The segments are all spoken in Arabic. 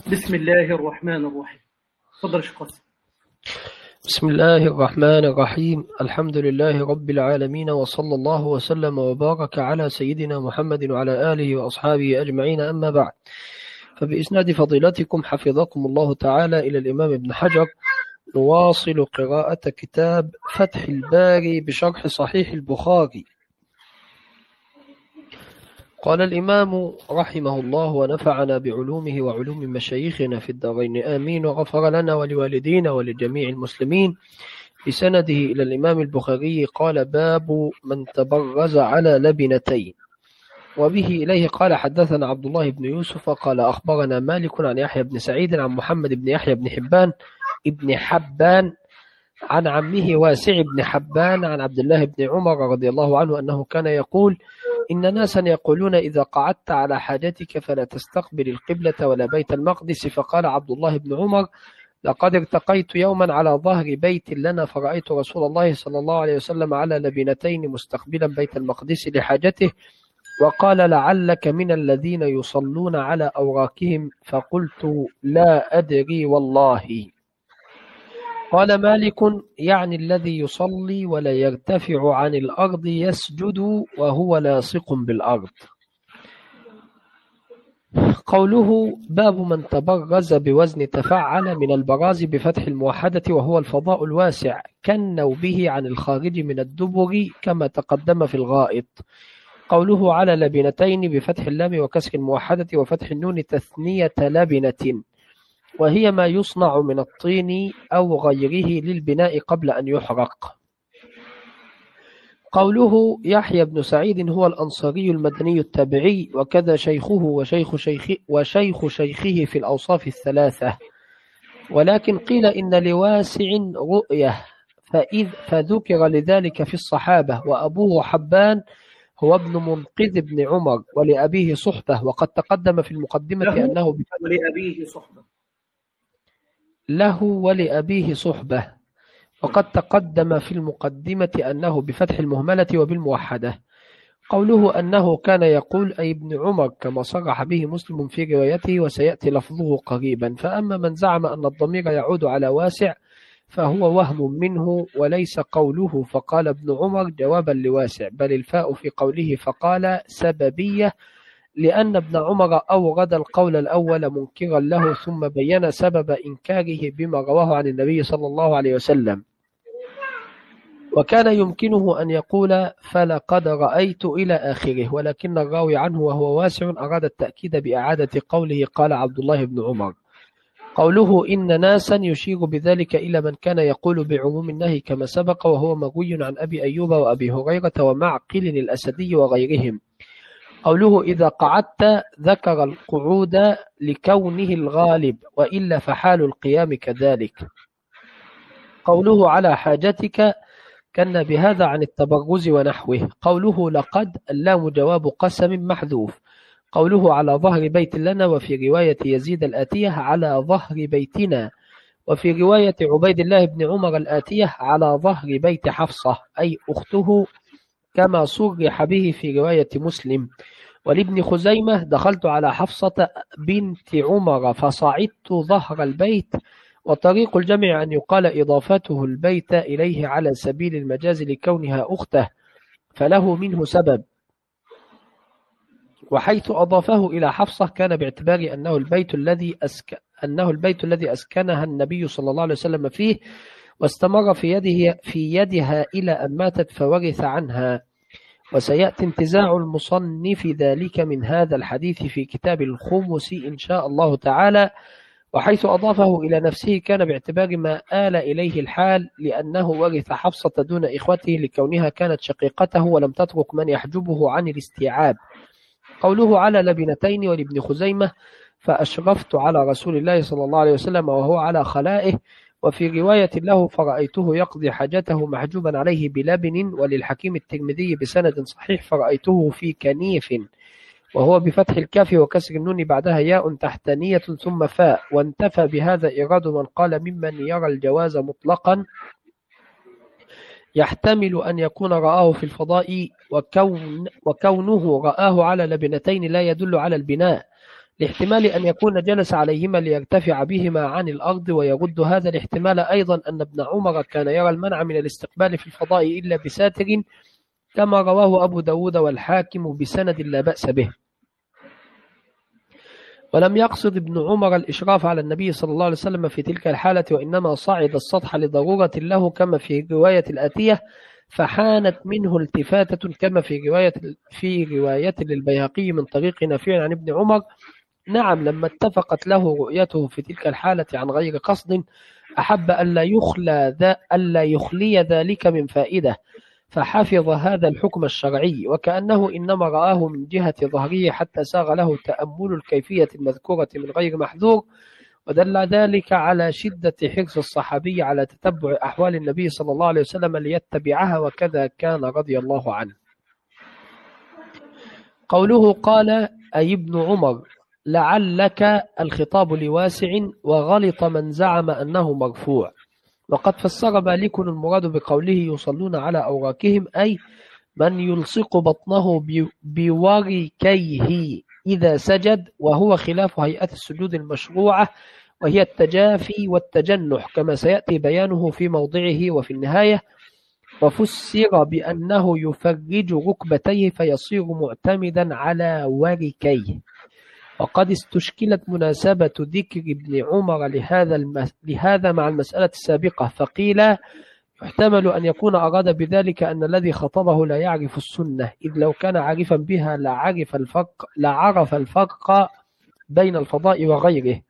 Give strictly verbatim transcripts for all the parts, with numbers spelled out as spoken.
بسم الله الرحمن الرحيم. تفضل شيخ قاسم. بسم الله الرحمن الرحيم. الحمد لله رب العالمين، وصلى الله وسلم وبارك على سيدنا محمد وعلى آله وأصحابه أجمعين، أما بعد. فبإسناد فضيلتكم حفظكم الله تعالى إلى الإمام ابن حجر نواصل قراءة كتاب فتح الباري بشرح صحيح البخاري. قال الإمام رحمه الله ونفعنا بعلومه وعلوم مشايخنا في الدارين آمين، وغفر لنا ولوالدينا ولجميع المسلمين. بسنده إلى الإمام البخاري قال: باب من تبرز على لبنتين. وبه إليه قال: حدثنا عبد الله بن يوسف قال أخبرنا مالك عن يحيى بن سعيد عن محمد بن يحيى بن حبان ابن حبان عن عمه واسع بن حبان عن عبد الله بن عمر رضي الله عنه أنه كان يقول: إن ناسا يقولون إذا قعدت على حاجتك فلا تستقبل القبلة ولا بيت المقدس. فقال عبد الله بن عمر: لقد ارتقيت يوما على ظهر بيت لنا فرأيت رسول الله صلى الله عليه وسلم على لبنتين مستقبلا بيت المقدس لحاجته، وقال: لعلك من الذين يصلون على أوراكهم. فقلت: لا أدري والله. قال مالك: يعني الذي يصلي ولا يرتفع عن الأرض يسجد وهو لاصق بالأرض. قوله: باب من تبرز بوزن تفعل من البراز بفتح الموحدة وهو الفضاء الواسع، كنوا به عن الخارج من الدبر كما تقدم في الغائط. قوله: على لبنتين بفتح اللام وكسر الموحدة وفتح النون تثنية لبنة، وهي ما يصنع من الطين أو غيره للبناء قبل أن يحرق. قوله: يحيى بن سعيد هو الأنصاري المدني التابعي، وكذا شيخه وشيخ, شيخ وشيخ شيخه في الأوصاف الثلاثة. ولكن قيل إن لواسع رؤية فإذ فذكر لذلك في الصحابة، وأبوه حبان هو ابن منقذ بن عمر، ولأبيه صحبة. وقد تقدم في المقدمة له أنه ولأبيه صحبة له ولأبيه صحبة وقد تقدم في المقدمة أنه بفتح المهملة وبالموحدة. قوله أنه كان يقول أي ابن عمر كما صرح به مسلم في روايته، وسيأتي لفظه قريبا. فأما من زعم أن الضمير يعود على واسع فهو وهم منه، وليس قوله فقال ابن عمر جوابا لواسع، بل الفاء في قوله فقال سببية، لأن ابن عمر أورد القول الأول منكرا له ثم بين سبب إنكاره بما رواه عن النبي صلى الله عليه وسلم. وكان يمكنه أن يقول فلقد رأيت إلى آخره، ولكن الراوي عنه وهو واسع أراد التأكيد بإعادة قوله قال عبد الله بن عمر. قوله إن ناسا يشير بذلك إلى من كان يقول بعموم النهي كما سبق، وهو مروي عن أبي أيوب وأبي هريرة ومعقل الأسدي وغيرهم. قوله إذا قعدت ذكر القعود لكونه الغالب، وإلا فحال القيام كذلك. قوله على حاجتك كان بهذا عن التبرز ونحوه. قوله لقد اللام جواب قسم محذوف. قوله على ظهر بيت لنا، وفي رواية يزيد الآتية على ظهر بيتنا، وفي رواية عبيد الله بن عمر الآتية على ظهر بيت حفصة أي أخته، كما صرح به في رواية مسلم. ولابن خزيمة دخلت على حفصة بنت عمر فصعدت ظهر البيت. وطريق الجمع أن يقال إضافته البيت إليه على سبيل المجاز لكونها أخته، فله منه سبب. وحيث أضافه إلى حفصة كان باعتبار أنه البيت الذي أسك... أنه البيت الذي أسكنها النبي صلى الله عليه وسلم فيه، واستمر في يده في يدها إلى أن ماتت فورث عنها. وسيأتي انتزاع المصنف ذلك من هذا الحديث في كتاب الخمس إن شاء الله تعالى. وحيث أضافه إلى نفسه كان باعتبار ما آل إليه الحال، لأنه ورث حفصة دون إخوته لكونها كانت شقيقته ولم تترك من يحجبه عن الاستيعاب. قوله على لبنتين ولابن خزيمة فأشرفت على رسول الله صلى الله عليه وسلم وهو على خلائه. وفي رواية له فرأيته يقضي حاجته محجوبا عليه بلبن. وللحكيم الترمذي بسند صحيح فرأيته في كنيف، وهو بفتح الكاف وكسر النون بعدها ياء تحتانية ثم فاء. وانتفى بهذا إيراد من قال ممن يرى الجواز مطلقا يحتمل أن يكون رآه في الفضاء، وكون وكونه رآه على لبنتين لا يدل على البناء، لاحتمال أن يكون جلس عليهما ليرتفع بهما عن الأرض. ويرد هذا الاحتمال أيضا أن ابن عمر كان يرى المنع من الاستقبال في الفضاء إلا بساتر، كما رواه أبو داود والحاكم بسند لا بأس به. ولم يقصد ابن عمر الإشراف على النبي صلى الله عليه وسلم في تلك الحالة، وإنما صعد السطح لضرورة له كما في رواية الآتية، فحانت منه التفاتة كما في رواية في رواية للبيهقي من طريق نافع عن ابن عمر. نعم، لما اتفقت له رؤيته في تلك الحالة عن غير قصد أحب ألا يخلى ذا ألا يخلي ذلك من فائدة، فحفظ هذا الحكم الشرعي، وكأنه إنما رآه من جهة ظهره حتى ساغ له تأمل الكيفية المذكورة من غير محذور. ودل ذلك على شدة حرص الصحابي على تتبع أحوال النبي صلى الله عليه وسلم ليتبعها، وكذا كان رضي الله عنه. قوله قال أي ابن عمر لعلك الخطاب لواسع، وغلط من زعم أنه مرفوع. وقد فسر مالك المراد بقوله يصلون على أوراكهم أي من يلصق بطنه بوركيه إذا سجد، وهو خلاف هيئة السجود المشروعة وهي التجافي والتجنح كما سيأتي بيانه في موضعه وفي النهاية. وفسر بأنه يفرج ركبتيه فيصير معتمدا على وركيه. وقد استشكلت مناسبة ذكر ابن عمر لهذا, المس... لهذا مع المسألة السابقة، فقيل يحتمل أن يكون أراد بذلك أن الذي خطبه لا يعرف السنة، إذ لو كان عارفا بها لعرف الفرق, لعرف الفرق بين الفضاء وغيره،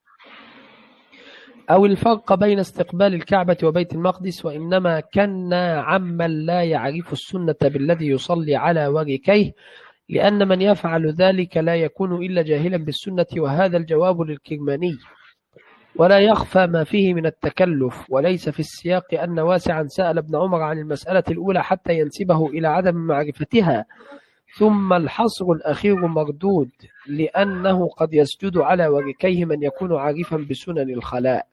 أو الفرق بين استقبال الكعبة وبيت المقدس، وإنما كنا عمن لا يعرف السنة بالذي يصلي على وركيه، لأن من يفعل ذلك لا يكون إلا جاهلا بالسنة. وهذا الجواب للكرماني، ولا يخفى ما فيه من التكلف. وليس في السياق أن واسعا سأل ابن عمر عن المسألة الأولى حتى ينسبه إلى عدم معرفتها، ثم الحصر الأخير مردود، لأنه قد يسجد على وركيه من يكون عارفا بسنن الخلاء.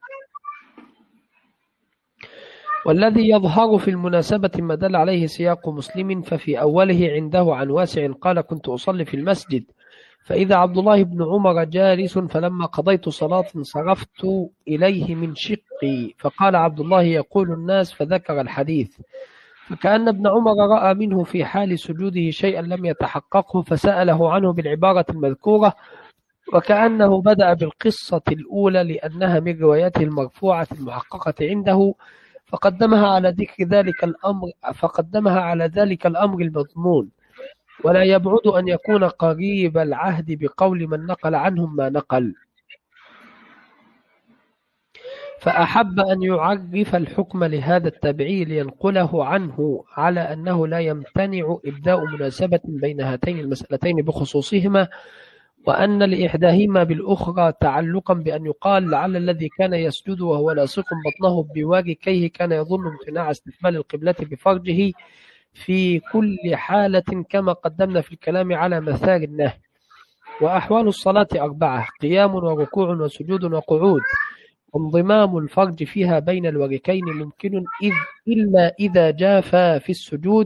والذي يظهر في المناسبة ما دل عليه سياق مسلم، ففي أوله عنده عن واسع قال كنت أصلي في المسجد فإذا عبد الله بن عمر جالس، فلما قضيت صلاة انصرفت إليه من شقي، فقال عبد الله يقول الناس، فذكر الحديث، فكأن ابن عمر رأى منه في حال سجوده شيئا لم يتحققه فسأله عنه بالعبارة المذكورة، وكأنه بدأ بالقصة الأولى لأنها من رواياته المرفوعة المحققة عنده، فقدمها على ذكر ذلك الأمر فقدمها على ذلك الأمر المضمون. ولا يبعد أن يكون قريب العهد بقول من نقل عنهم ما نقل، فأحب أن يعرف الحكم لهذا التابعي لينقله عنه على أنه لا يمتنع إبداء مناسبة بين هاتين المسألتين بخصوصهما، وأن لإحداهما بالأخرى تعلقا بأن يقال لعل الذي كان يسجد وهو لاصق بطنه بوركيه كان يظن امتناع استقبال القبلة بفرجه في كل حالة، كما قدمنا في الكلام على مثار النهي. وأحوال الصلاة أربعة: قيام وركوع وسجود وقعود، وانضمام الفرج فيها بين الوركين ممكن إذ إلا إذا جافا في السجود،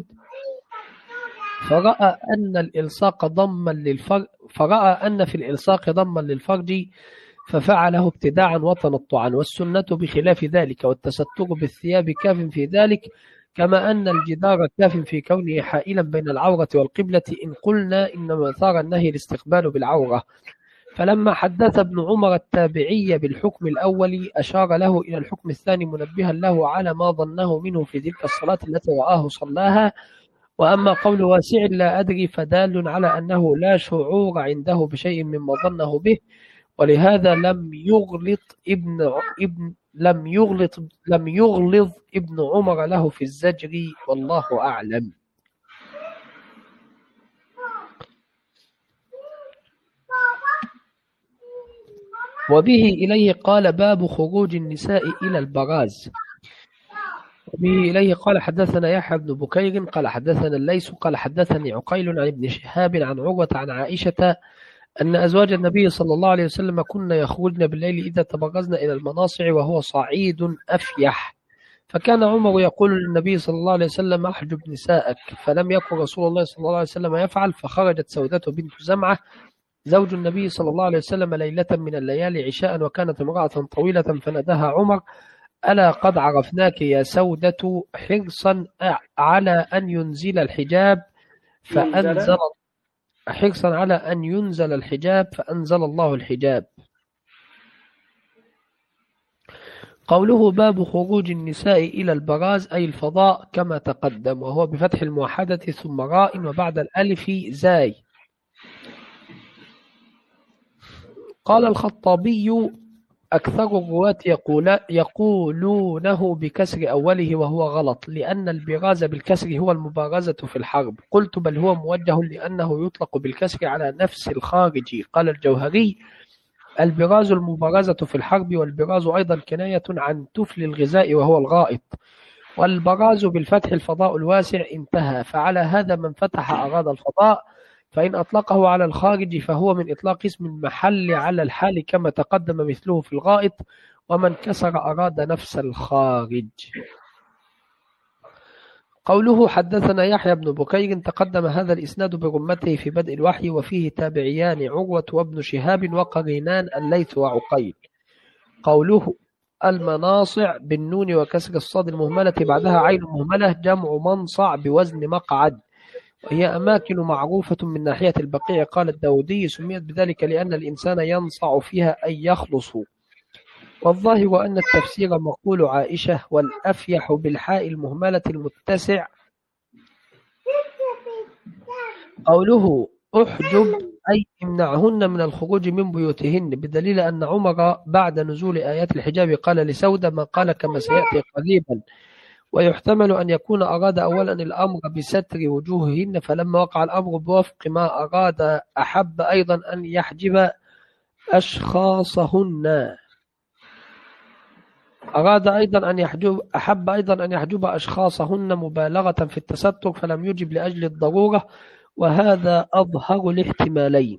فرأى أن الإلصاق ضما للفرج فرأى أن في الإلصاق ضما للفرج ففعله ابتداعا وتنطعا، والسنة بخلاف ذلك، والتستر بالثياب كاف في ذلك، كما أن الجدار كاف في كونه حائلا بين العورة والقبلة، إن قلنا إن مثار النهي الاستقبال بالعورة. فلما حدث ابن عمر التابعي بالحكم الأول أشار له إلى الحكم الثاني منبها له على ما ظنه منه في تلك الصلاة التي رآه صلاها. وأما قول واسع لا أدري فدال على أنه لا شعور عنده بشيء مما ظنه به، ولهذا لم يغلط ابن ابن لم يغلط لم يغلظ ابن عمر له في الزجر، والله أعلم. وبه إليه قال باب خروج النساء إلى البراز. وبه إليه قال حدثنا يحيى بن بكير قال حدثنا الليث قال حدثني عقيل عن ابن شهاب عن عروة عن عائشة أن أزواج النبي صلى الله عليه وسلم كن يخرجن بالليل إذا تبرزن إلى المناصع وهو صعيد أفيح، فكان عمر يقول للنبي صلى الله عليه وسلم أحجب نساءك، فلم يكن رسول الله صلى الله عليه وسلم يفعل، فخرجت سودة بنت زمعة زوج النبي صلى الله عليه وسلم ليلة من الليالي عشاء وكانت امرأة طويلة فناداها عمر: ألا قد عرفناك يا سودة حرصا على أن ينزل الحجاب فأنزل حرصا على أن ينزل الحجاب فأنزل الله الحجاب. قوله باب خروج النساء إلى البراز أي الفضاء كما تقدم، وهو بفتح الموحدة ثم راء وبعد الألف زاي. قال الخطابي: أكثر الرواة يقول يقولونه بكسر أوله وهو غلط، لأن البراز بالكسر هو المبارزة في الحرب. قلت: بل هو موجه لأنه يطلق بالكسر على نفس الخارج. قال الجوهري: البراز المبارزة في الحرب، والبراز أيضا كناية عن تفل الغذاء وهو الغائط، والبراز بالفتح الفضاء الواسع. انتهى. فعلى هذا من فتح أراد الفضاء، فإن أطلقه على الخارج فهو من إطلاق اسم المحل على الحال كما تقدم مثله في الغائط، ومن كسر أراد نفس الخارج. قوله حدثنا يحيى بن بكير تقدم هذا الإسناد برمته في بدء الوحي، وفيه تابعيان عروة وابن شهاب وقرينان الليث وعقيل. قوله المناصع بالنون وكسر الصاد المهملة بعدها عين مهملة جمع منصع بوزن مقعد، وهي أماكن معروفة من ناحية البقيع. قال الداودي: سميت بذلك لأن الإنسان ينصع فيها أي يخلص. والظاهر أن التفسير مقول عائشة، والأفيح بالحاء المهملة المتسع. قوله أحجب أي امنعهن من الخروج من بيوتهن، بدليل أن عمر بعد نزول آيات الحجاب قال لسودة ما قال كما سيأتي قريبا. ويحتمل أن يكون أراد أولا الأمر بستر وجوههن، فلما وقع الأمر بوفق ما أراد أحب أيضا أن يحجب أشخاصهن أراد أيضا أن يحجب أحب أيضا أن يحجب أشخاصهن مبالغة في التستر، فلم يجب لأجل الضرورة، وهذا أظهر الاحتمالين.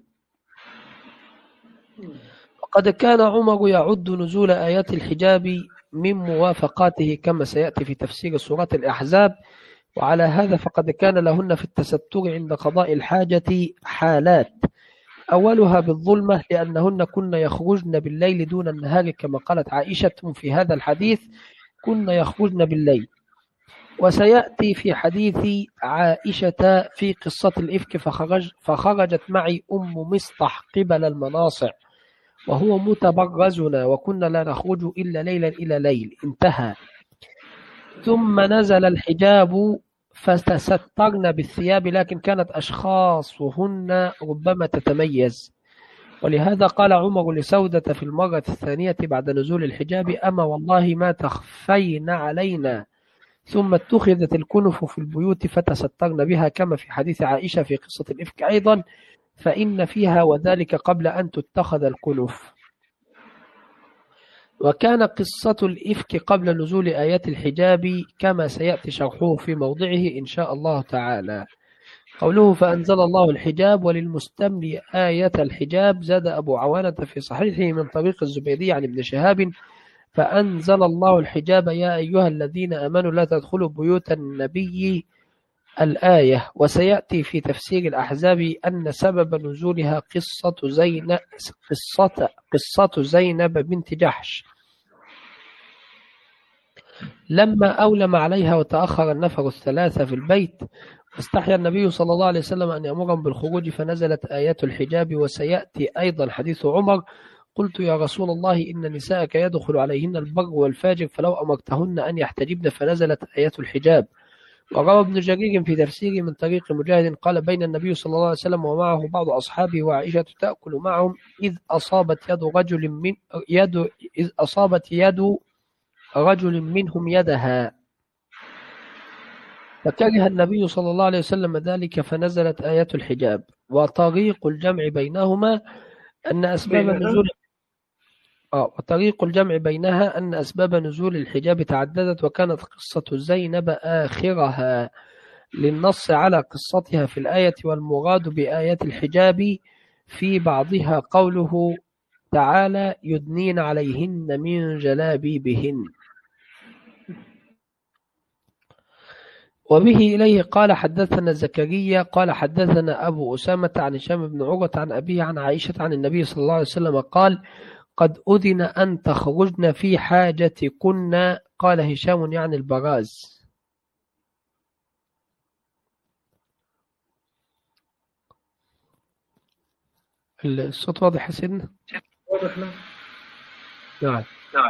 وقد كان عمر يعد نزول آيات الحجاب من موافقاته كما سيأتي في تفسير سورة الأحزاب، وعلى هذا فقد كان لهن في التستر عند قضاء الحاجة حالات: أولها بالظلمة لأنهن كن يخرجن بالليل دون النهار كما قالت عائشة في هذا الحديث: كن يخرجن بالليل. وسيأتي في حديث عائشة في قصة الإفك: فخرج فخرجت معي أم مصطح قبل المناصع وهو متبرزنا، وكنا لا نخرج إلا ليلا إلى ليل. انتهى. ثم نزل الحجاب فتسترن بالثياب، لكن كانت أشخاصهن ربما تتميز. ولهذا قال عمر لسودة في المرة الثانية بعد نزول الحجاب: أما والله ما تخفين علينا. ثم اتخذت الكنف في البيوت فتسترن بها، كما في حديث عائشة في قصة الإفك أيضا: فإن فيها وذلك قبل أن تتخذ الكنف. وكان قصة الإفك قبل نزول آيات الحجاب كما سيأتي شرحه في موضعه إن شاء الله تعالى. قوله فأنزل الله الحجاب، وللمستمل آية الحجاب. زاد أبو عوانة في صحيحه من طريق الزبيدي عن ابن شهاب: فأنزل الله الحجاب يا أيها الذين آمنوا لا تدخلوا بيوت النبي الآية. وسيأتي في تفسير الأحزاب أن سبب نزولها قصة زينب قصة قصة زينب بنت جحش لما أولم عليها وتأخر النفر الثلاثة في البيت، واستحيا النبي صلى الله عليه وسلم أن يأمرهم بالخروج فنزلت آيات الحجاب. وسيأتي أيضا حديث عمر: قلت يا رسول الله إن نساءك يدخل عليهن البر والفاجر فلو أمرتهن أن يحتجبن، فنزلت آيات الحجاب. وروى ابن جرير في تفسيره من طريق مجاهد قال: بين النبي صلى الله عليه وسلم ومعه بعض أصحابه وعائشة تأكل معهم إذ أصابت يد رجل من يد إذ أصابت يد رجل منهم يدها، فكره النبي صلى الله عليه وسلم ذلك فنزلت آيات الحجاب. وطريق الجمع بينهما أن أسباب نزول آه وطريق الجمع بينها أن أسباب نزول الحجاب تعددت، وكانت قصة زينب آخرها للنص على قصتها في الآية، والمراد بآيات الحجاب في بعضها قوله تعالى: يدنين عليهن من جلابيبهن. وبه إليه قال حدثنا زكريا قال حدثنا أبو أسامة عن هشام بن عروة عن أبيه عن عائشة عن النبي صلى الله عليه وسلم قال قد أذن أن تخرجن في حاجتكن. قال هشام يعني البراز. الصوت واضح يا سيدنا؟ واضح. نعم. نعم.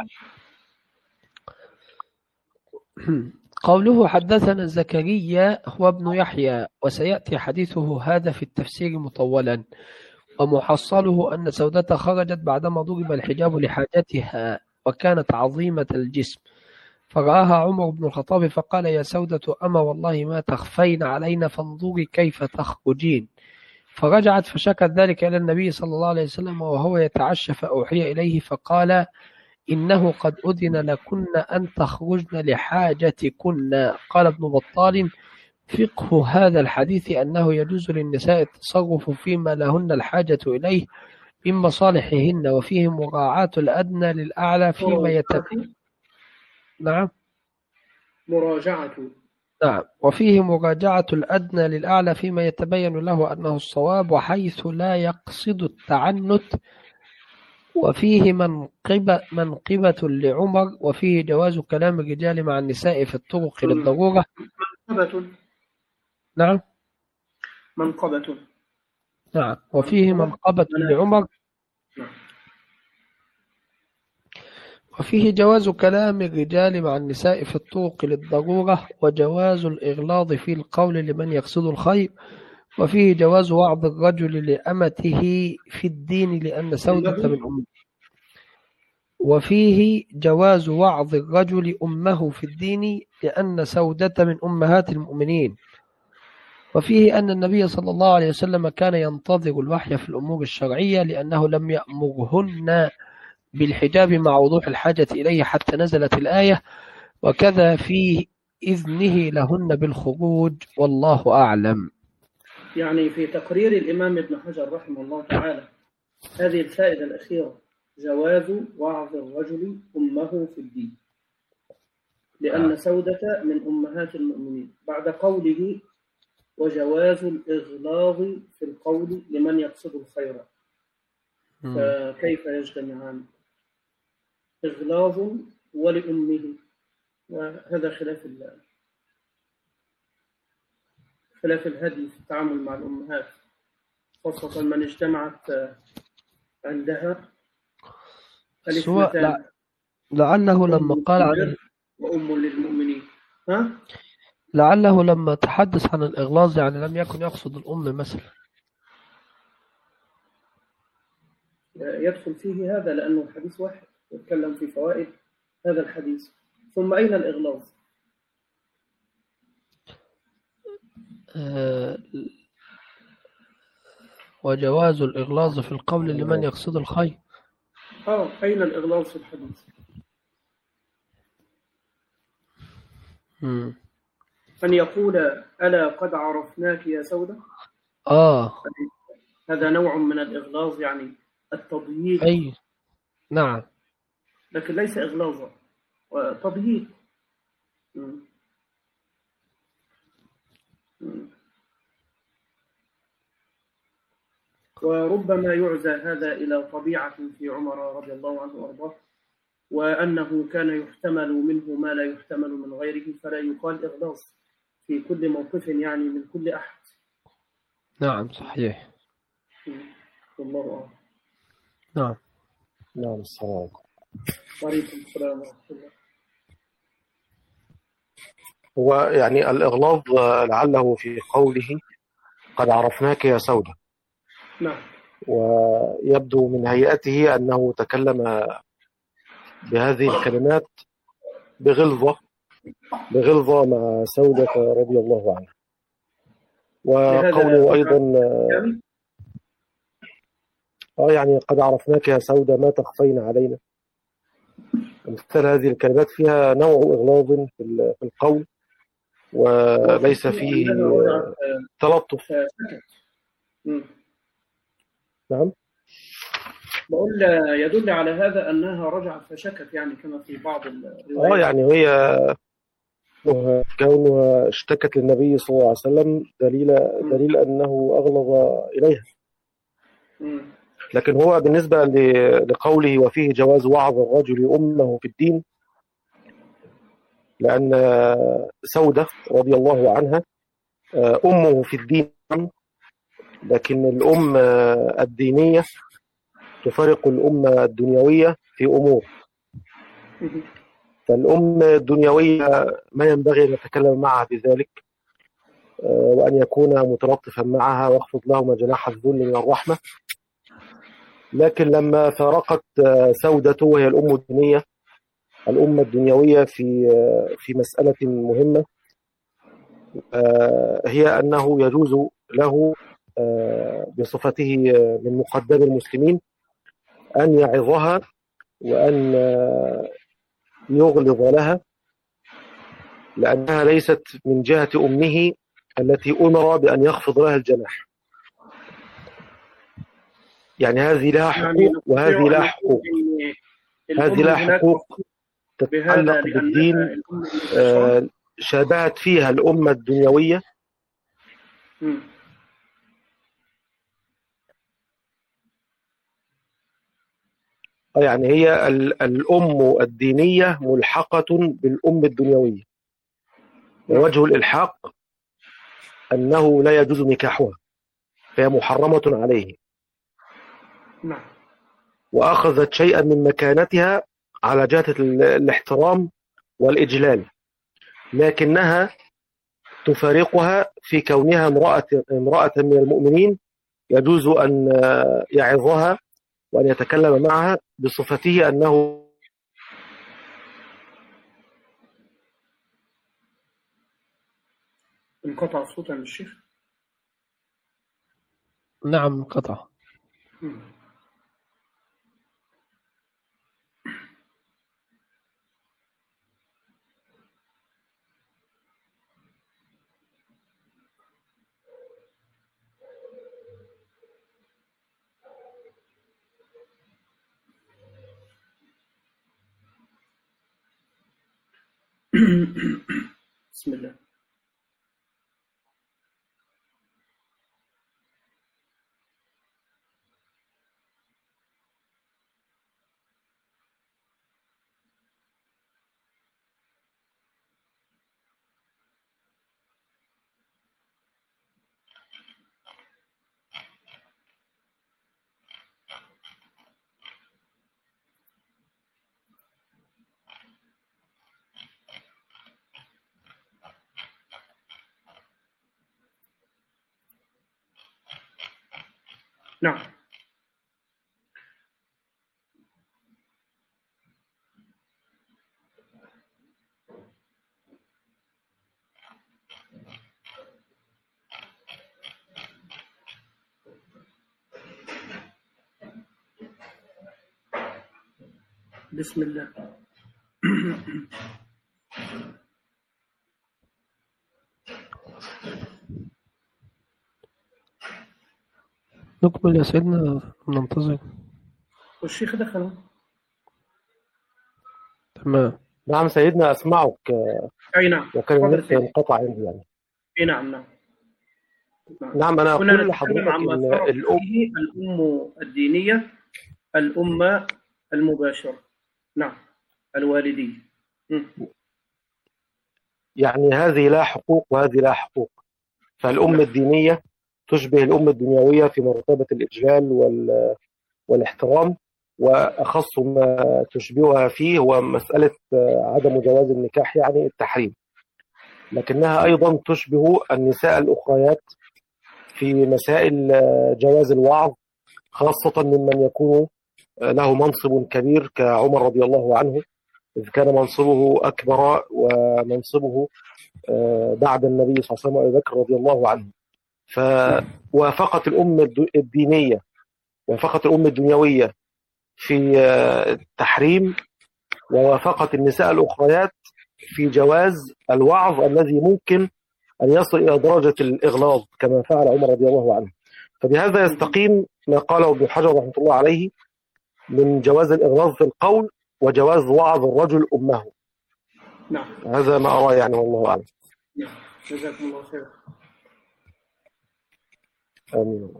قوله حدثنا زكريا هو ابن يحيى، وسيأتي حديثه هذا في التفسير مطولا. ومحصله أن سودة خرجت بعدما ضرب الحجاب لحاجتها وكانت عظيمة الجسم، فرآها عمر بن الخطاب فقال يا سودة أما والله ما تخفين علينا فانظري كيف تخرجين. فرجعت فشكت ذلك إلى النبي صلى الله عليه وسلم وهو يتعشى فأوحي إليه فقال إنه قد أذن لكن أن تخرجن لحاجتكن. قال ابن بطال فقه هذا الحديث أنه يجوز للنساء التصرف فيما لهن الحاجة إليه من مصالحهن، وفيه مراعاة الأدنى للأعلى فيما يتبين. نعم. مراجعة. نعم. وفيه مراجعة الأدنى للأعلى فيما يتبين له أنه الصواب وحيث لا يقصد التعنت. وفيه منقبة, منقبة لعمر. وفيه جواز كلام الرجال مع النساء في الطرق للضرورة. منقبة. نعم. منقبة. نعم. وفيه منقبة لعمر. وفيه جواز كلام الرجال مع النساء في الطرق للضرورة، وجواز الإغلاظ في القول لمن يقصد الخير. وفيه جواز وعظ الرجل لأمته في الدين لأن سودة من أمه. وفيه جواز وعظ الرجل أمه في الدين لأن سودة من أمهات المؤمنين. وفيه أن النبي صلى الله عليه وسلم كان ينتظر الوحي في الأمور الشرعية لأنه لم يأمرهن بالحجاب مع وضوح الحاجة إليه حتى نزلت الآية، وكذا في إذنه لهن بالخروج، والله أعلم. يعني في تقرير الإمام ابن حجر رحمه الله تعالى هذه الفائدة الأخيرة جواز وعظ الرجل أمه في الدين لأن سودة من أمهات المؤمنين، بعد قوله وجواز الإغلاظ في القول لمن يقصد الخير. فكيف يجتمعان؟ إغلاظ ولأمه، وهذا خلاف الله خلاف الهدي في التعامل مع الأمهات، خاصة من اجتمعت عندها سواء لعله لما قال عن وأم للمؤمنين. ها؟ لعله لما تحدث عن الإغلاظ يعني لم يكن يقصد الأم مثلا. يدخل فيه هذا لأنه الحديث واحد يتكلم في فوائد هذا الحديث. ثم أين الإغلاظ؟ أه وجواز الإغلاظ في القول لمن يقصد الخير. آه أين الإغلاظ في الحديث؟ مم. أن يقول ألا قد عرفناك يا سودة. آه هذا نوع من الإغلاظ، يعني التضييق. أي نعم، لكن ليس إغلاظا، تضييق. وربما يعزى هذا إلى طبيعة في عمر رضي الله عنه وارضاه، وأنه كان يحتمل منه ما لا يحتمل من غيره، فلا يقال إغلاظ في كل موقف يعني من كل أحد. نعم صحيح. الله أعلم. نعم. نعم. السلام عليكم. وعليكم السلام ورحمة الله. هو يعني الإغلاظ لعله في قوله قد عرفناك يا سودة. نعم. ويبدو من هيئته أنه تكلم بهذه الكلمات بغلظة بغلظة مع سودة رضي الله عنها. وقوله أيضا آه يعني قد عرفناك يا سودة ما تخفين علينا. مثل هذه الكلمات فيها نوع إغلاظ في القول وليس فيه تلطف. نعم. بقول يدل على هذا أنها رجعت فشكت، يعني كما في بعض الروايات. اه يعني هي كونها اشتكت للنبي صلى الله عليه وسلم دليل دليل أنه أغلظ إليها. لكن هو بالنسبة لقوله وفيه جواز وعظ الرجل أمه في الدين، لأن سودة رضي الله عنها أمه في الدين، لكن الأم الدينية تفرق الأمة الدنيوية في أمور. فالأم الدنيوية ما ينبغي أن نتكلم معها بذلك، وأن يكون متلطفا معها واخفض لهما جناح الذل من الرحمة. لكن لما فارقت سودة وهي الأم الدينية الأمة الدنيوية في في مسألة مهمة، هي أنه يجوز له بصفته من مقدم المسلمين أن يعظها وأن يغلظ لها، لأنها ليست من جهة أمه التي أمر بأن يخفض لها الجناح. يعني هذه لها حقوق وهذه لها حقوق، هذه لها حقوق تتعلق بالدين شابهت فيها الأمة الدنيوية. يعني هي الأم الدينية ملحقة بالأم الدنيوية، ووجه الإلحاق أنه لا يجوز نكاحها، فهي محرمة عليه، وأخذت شيئا من مكانتها على جهة الاحترام والإجلال، لكنها تفارقها في كونها امرأة, امرأة من المؤمنين يجوز أن يعظها وأن يتكلم معها بصفته أنه انقطع صوتا للشيخ. نعم انقطع. بسم الله. نعم. بسم الله. نكمل يا سيدنا، ننتظر. والشيخ دخل. تمام. نعم سيدنا أسمعك. أي نعم. وكان النت انقطع عندي يعني. أي نعم نعم. نعم أنا أقول لحضرتك إن الأم الأم الدينية الأمة المباشرة، نعم الوالدية. يعني هذه لا حقوق وهذه لا حقوق، فالأم الدينية تشبه الأم الدنيوية في مرتبة الإجلال والاحترام، وأخص ما تشبهها فيه هو مسألة عدم جواز النكاح، يعني التحريم. لكنها أيضا تشبه النساء الأخريات في مسائل جواز الوعظ، خاصة ممن يكون له منصب كبير كعمر رضي الله عنه، إذ كان منصبه أكبر ومنصبه بعد النبي صلى الله عليه وسلم وأبي بكر رضي الله عنه. فوافقت الأم الدينية وافقت الأم الدنيوية في التحريم، ووافقت النساء الأخريات في جواز الوعظ الذي ممكن أن يصل إلى درجة الإغلاظ كما فعل عمر رضي الله عنه. فبهذا يستقيم ما قاله ابن حجر رحمه الله عليه من جواز الإغلاظ في القول وجواز وعظ الرجل أمه. نعم. هذا ما أرى يعني، والله أعلم. نعم. جزاكم الله خير. آمين.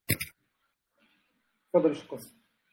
تفضل يا شيخ.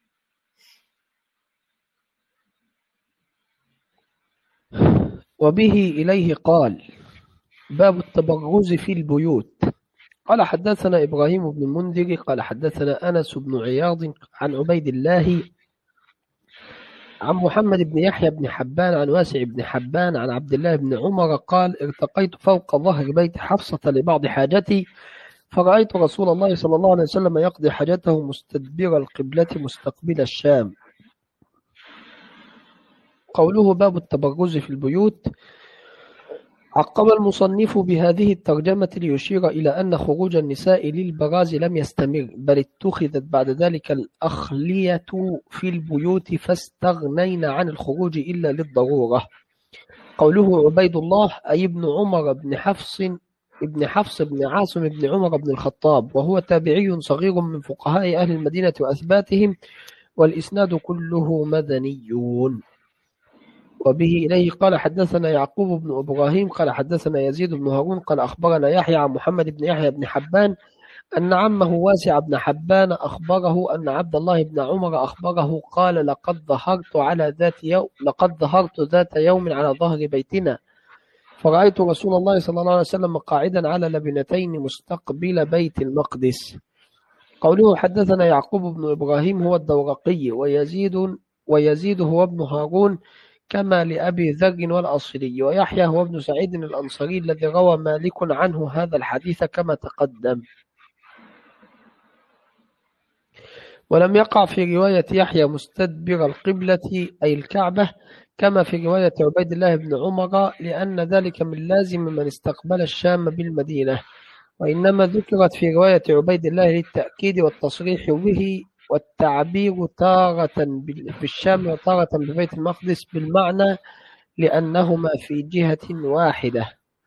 وبه إليه قال: باب التبرز في البيوت. قال حدثنا إبراهيم بن المنذر قال حدثنا أنس بن عياض عن عبيد الله عن محمد بن يحيى بن حبان عن واسع بن حبان عن عبد الله بن عمر قال: ارتقيت فوق ظهر بيت حفصة لبعض حاجتي، فرأيت رسول الله صلى الله عليه وسلم يقضي حاجته مستدبر القبلة مستقبل الشام. قوله باب التبرز في البيوت، عقب المصنف بهذه الترجمة ليشير إلى أن خروج النساء للبراز لم يستمر، بل اتخذت بعد ذلك الأخلية في البيوت فاستغنين عن الخروج إلا للضرورة. قوله عبيد الله أي ابن عمر بن حفص ابن حفص بن عاصم بن عمر بن الخطاب، وهو تابعي صغير من فقهاء أهل المدينة وأثباتهم، والإسناد كله مدنيون. وبه إليه قال حدثنا يعقوب بن إبراهيم قال حدثنا يزيد بن هارون قال أخبرنا يحيى عن محمد بن يحيى بن حبان أن عمه واسع بن حبان أخبره أن عبد الله بن عمر أخبره قال: لقد ظهرت على ذات يوم لقد ظهرت ذات يوم على ظهر بيتنا، فرأيت رسول الله صلى الله عليه وسلم قاعدا على لبنتين مستقبل بيت المقدس. قوله حدثنا يعقوب بن إبراهيم هو الدورقي، ويزيد ويزيد هو ابن هارون كما لأبي ذر والأصلي، ويحيى هو ابن سعيد الأنصاري الذي روى مالك عنه هذا الحديث كما تقدم. ولم يقع في رواية يحيى مستدبر القبلة أي الكعبة كما في رواية عبيد الله بن عمر، لأن ذلك من لازم من استقبل الشام بالمدينة، وإنما ذكرت في رواية عبيد الله للتأكيد والتصريح به والتعبير تارة بالشام وتارة ببيت المقدس بالمعنى، لأنهما في جهة واحدة.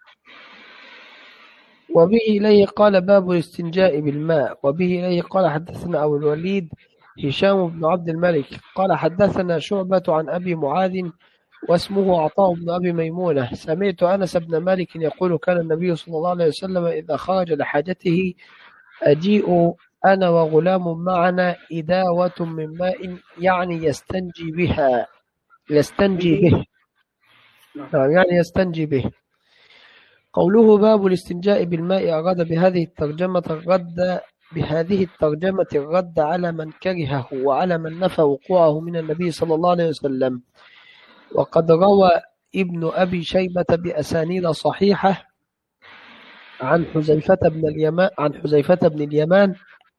وبه إليه قال باب الاستنجاء بالماء. وبه إليه قال حدثنا أبو الوليد هشام بن عبد الملك قال حدثنا شعبة عن أبي معاذ واسمه عطاء بن أبي ميمونة سمعت أنس بن مالك يقول: كان النبي صلى الله عليه وسلم إذا خرج لحاجته أجيء أنا وغلام معنا إداوة من ماء، يعني يستنجي بها يستنجي به يعني يستنجي به. قوله باب الاستنجاء بالماء أراد بهذه الترجمة الرد بهذه الترجمة الرد على من كرهه وعلى من نفى وقوعه من النبي صلى الله عليه وسلم. وقد روى ابن أبي شيبة بأسانيد صحيحة عن حذيفة بن اليمان عن حذيفة بن اليمان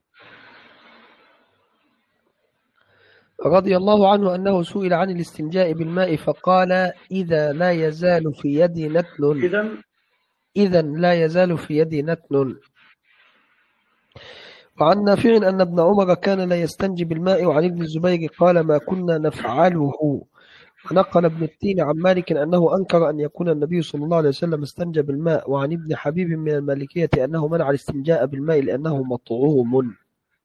رضي الله عنه أنه سئل عن الاستنجاء بالماء فقال: إذا لا يزال في يدي نتن إذا لا يزال في يدي نتن. وعن نافع أن ابن عمر كان لا يستنجي بالماء، وعن ابن الزبير قال: ما كنا نفعله. ونقل ابن التين عن مالك أنه أنكر أن يكون النبي صلى الله عليه وسلم استنجى بالماء. وعن ابن حبيب من المالكية أنه منع الاستنجاء بالماء لأنه مطعوم.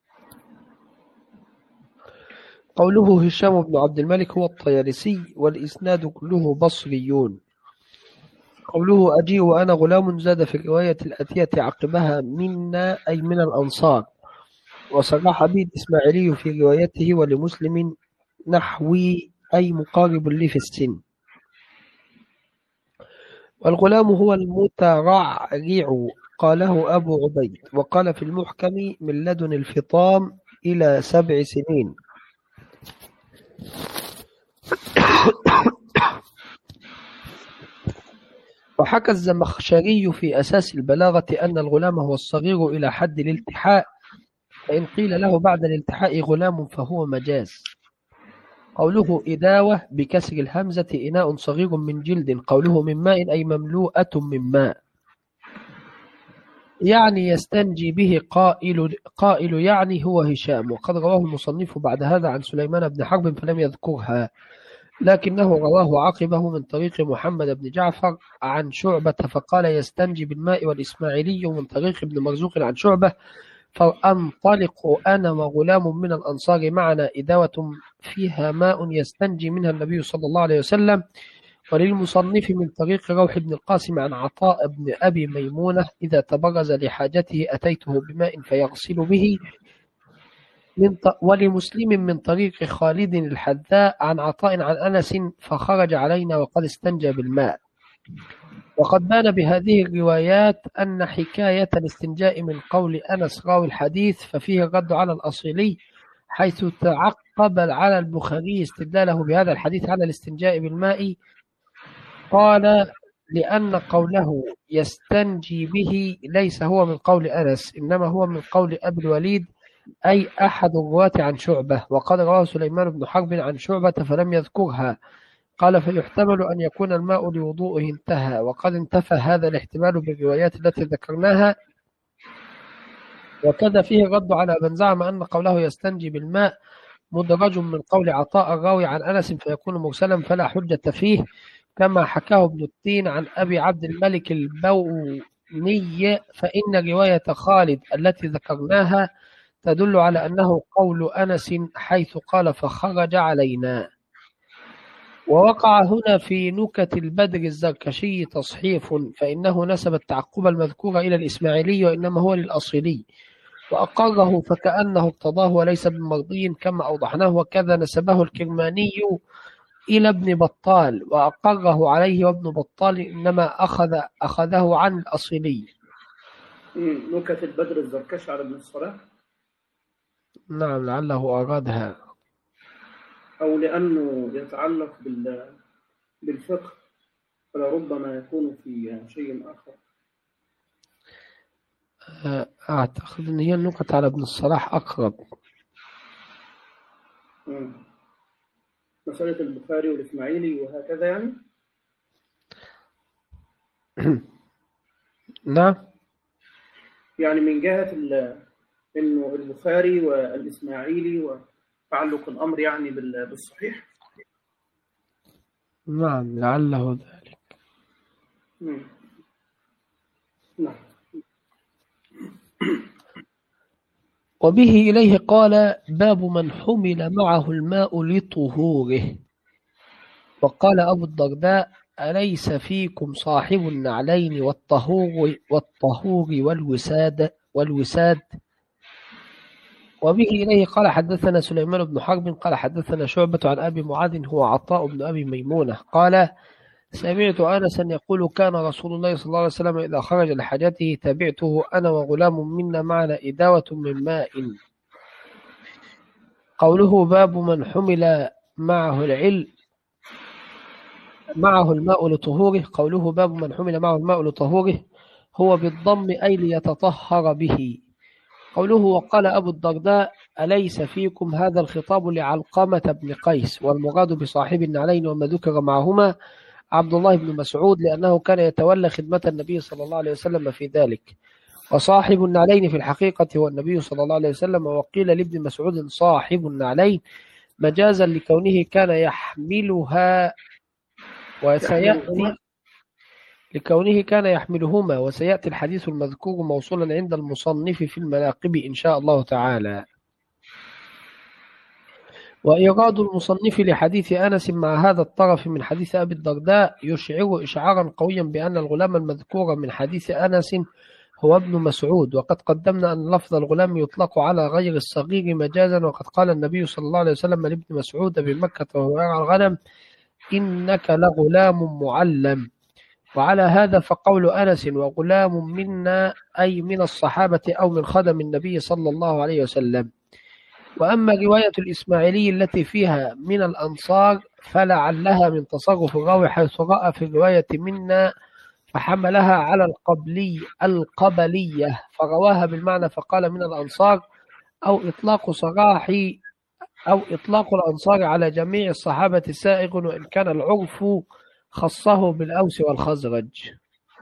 قوله هشام بن عبد الملك هو الطيالسي، والإسناد كله بصريون. قوله أجيء وأنا غلام زاد في الرواية الأتية عقبها منا أي من الأنصار، وصرح به الإسماعيلي في روايته ولمسلم نحوي أي مقارب لي في السن. والغلام هو المترعرع قاله أبو عبيد، وقال في المحكم من لدن الفطام إلى سبع سنين. وحكى الزمخشري في أساس البلاغة أن الغلام هو الصغير إلى حد الالتحاء، فإن قيل له بعد الالتحاء غلام فهو مجاز. قوله إداوة بكسر الهمزة إناء صغير من جلد. قوله من ماء أي مملوءة من ماء، يعني يستنجي به قائل, قائل يعني هو هشام. وقد رواه المصنف بعد هذا عن سليمان بن حرب فلم يذكرها، لكنه رواه عقبه من طريق محمد بن جعفر عن شعبة فقال يستنجي بالماء، والإسماعيلي من طريق ابن مرزوق عن شعبة فأنطلق أنا وغلام من الأنصار معنا إداوة فيها ماء يستنجي منها النبي صلى الله عليه وسلم. وللمصنف من طريق روح بن القاسم عن عطاء بن أبي ميمونة إذا تبرز لحاجته أتيته بماء فيغسل به. من ط... ولمسلم من طريق خالد الحذاء عن عطاء عن أنس فخرج علينا وقد استنجى بالماء. وقد بان بهذه الروايات أن حكاية الاستنجاء من قول أنس راوي الحديث ففيه الرد على الأصيلي، حيث تعقب على البخاري استدلاله بهذا الحديث على الاستنجاء بالماء. قال: لأن قوله يستنجي به ليس هو من قول أنس، إنما هو من قول أبي الوليد أي أحد الرواة عن شعبة، وقد رواه سليمان بن حرب عن شعبة فلم يذكرها. قال: فيحتمل أن يكون الماء لوضوءه انتهى، وقد انتفى هذا الاحتمال بالروايات التي ذكرناها. وكذا فيه الرد على من زعم أن قوله يستنجي بالماء مدرج من قول عطاء الراوي عن أنس فيكون مرسلا فلا حجة فيه، كما حكاه ابن التين عن أبي عبد الملك البوني. فإن رواية خالد التي ذكرناها تدل على أنه قول أنس حيث قال فخرج علينا. ووقع هنا في نكت البدر الزركشي تصحيف، فإنه نسب التعقب المذكور إلى الإسماعيلي وإنما هو للأصيلي، وأقره فكأنه اقتضاه وليس بمرضي كما أوضحناه. وكذا نسبه الكرماني إلى ابن بطال وأقره عليه، وابن بطال إنما أخذ أخذه عن الأصيلي. نكت البدر الزركشي على ابن الصلاح. نعم، لعله أرادها أو لأنه يتعلق بالفقه فلربما يكون في شيء آخر. أعتقد أن هي النكت على ابن الصلاح أقرب. مم. مسألة البخاري والإسماعيلي وهكذا يعني. نعم، يعني من جهة إنه البخاري والإسماعيلي وتعلق الأمر يعني بالصحيح. نعم، لعله ذلك. مم. نعم. وبه إليه قال: باب من حمل معه الماء لطهوره. وقال أبو الدرداء: أليس فيكم صاحب النعلين والطهور والطهور والوساد والوساد. وبه إليه قال: حدثنا سليمان بن حرب قال حدثنا شعبة عن أبي معاذ هو عطاء بن أبي ميمونة قال: سمعت أنسا يقول: كان رسول الله صلى الله عليه وسلم إذا خرج لحاجته تبعته أنا وغلام منا معنا إداوة من ماء. قوله باب من حمل معه العلم معه الماء لطهوره، قوله باب من حمل معه الماء لطهوره هو بالضم أي ليتطهر به. قوله وقال أبو الدرداء: أليس فيكم، هذا الخطاب لعلقمة بن قيس، والمراد بصاحب النعلين وما ذكر معهما عبد الله بن مسعود، لأنه كان يتولى خدمة النبي صلى الله عليه وسلم في ذلك. وصاحب النعلين في الحقيقة هو النبي صلى الله عليه وسلم. وقيل لابن مسعود صاحب النعلين مجازا لكونه كان يحملها وسيأتي لكونه كان يحملهما، وسيأتي الحديث المذكور موصولا عند المصنف في المناقب إن شاء الله تعالى. وإيراد المصنف لحديث أنس مع هذا الطرف من حديث أبي الدرداء يشعر إشعارا قويا بأن الغلام المذكور من حديث أنس هو ابن مسعود. وقد قدمنا أن لفظ الغلام يطلق على غير الصغير مجازا، وقد قال النبي صلى الله عليه وسلم لابن مسعود بمكة وهو يرعى الغنم: إنك لغلام معلم. وعلى هذا فقول أنس وغلام منا أي من الصحابة أو من خدم النبي صلى الله عليه وسلم. وأما رواية الإسماعيلي التي فيها من الأنصار فلعلها من تصرف الراوي، حيث رأى في الرواية منا فحملها على القبلي القبلية فرواها بالمعنى فقال من الأنصار، أو إطلاق صراحي أو إطلاق الأنصار على جميع الصحابة سائغ، وإن كان العرف خصه بالأوس والخزرج.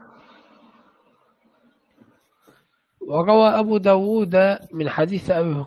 وروى أبو داود من حديث أبي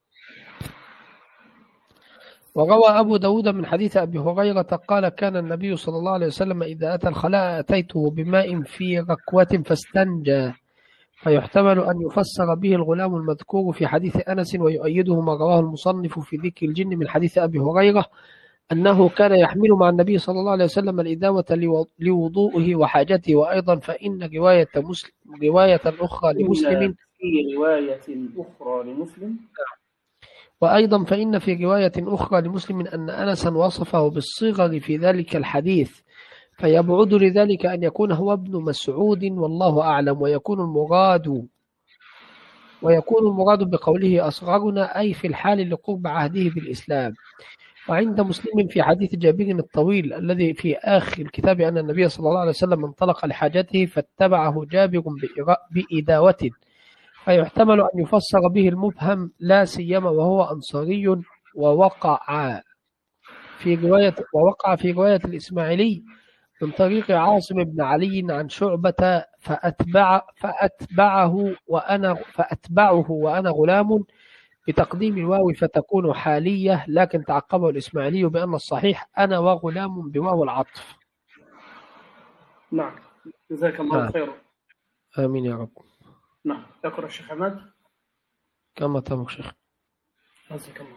وروى أبو داود من حديث أبي هريرة قال: كان النبي صلى الله عليه وسلم إذا أتى الخلاء أتيته بماء في ركوة فاستنجى. فيحتمل أن يفسر به الغلام المذكور في حديث أنس، ويؤيده ما رواه المصنف في ذكر الجن من حديث أبي هريرة أنه كان يحمل مع النبي صلى الله عليه وسلم الإداوة لو- لوضوئه وحاجته. وأيضا فإن رواية مسلم رواية أخرى إن لمسلم في رواية أخرى لمسلم وأيضا فإن في رواية أخرى لمسلم أن أنسا وصفه بالصغر في ذلك الحديث، فيبعد لذلك أن يكون هو ابن مسعود والله أعلم. ويكون المراد ويكون المراد بقوله أصغرنا أي في الحال لقرب عهده بالإسلام. وعند مسلم في حديث جابر الطويل الذي في آخر الكتاب أن النبي صلى الله عليه وسلم انطلق لحاجته فاتبعه جابر بإرا- بإداوة، فيحتمل أن يفسر به المبهم لا سيما وهو أنصاري. ووقع في رواية ووقع في رواية الإسماعيلي من طريق عاصم بن علي عن شعبة فأتبع فأتبعه وأنا فأتبعه وأنا غلام بتقديم الواو فتكون حالية، لكن تعقبه الإسماعيلي بأن الصحيح أنا وغلام بواو العطف. نعم جزاك الله نعم. خيرا. آمين يا رب. نعم تقرأ الشيخ حماد. كما تمك شيخ. جزاك الله.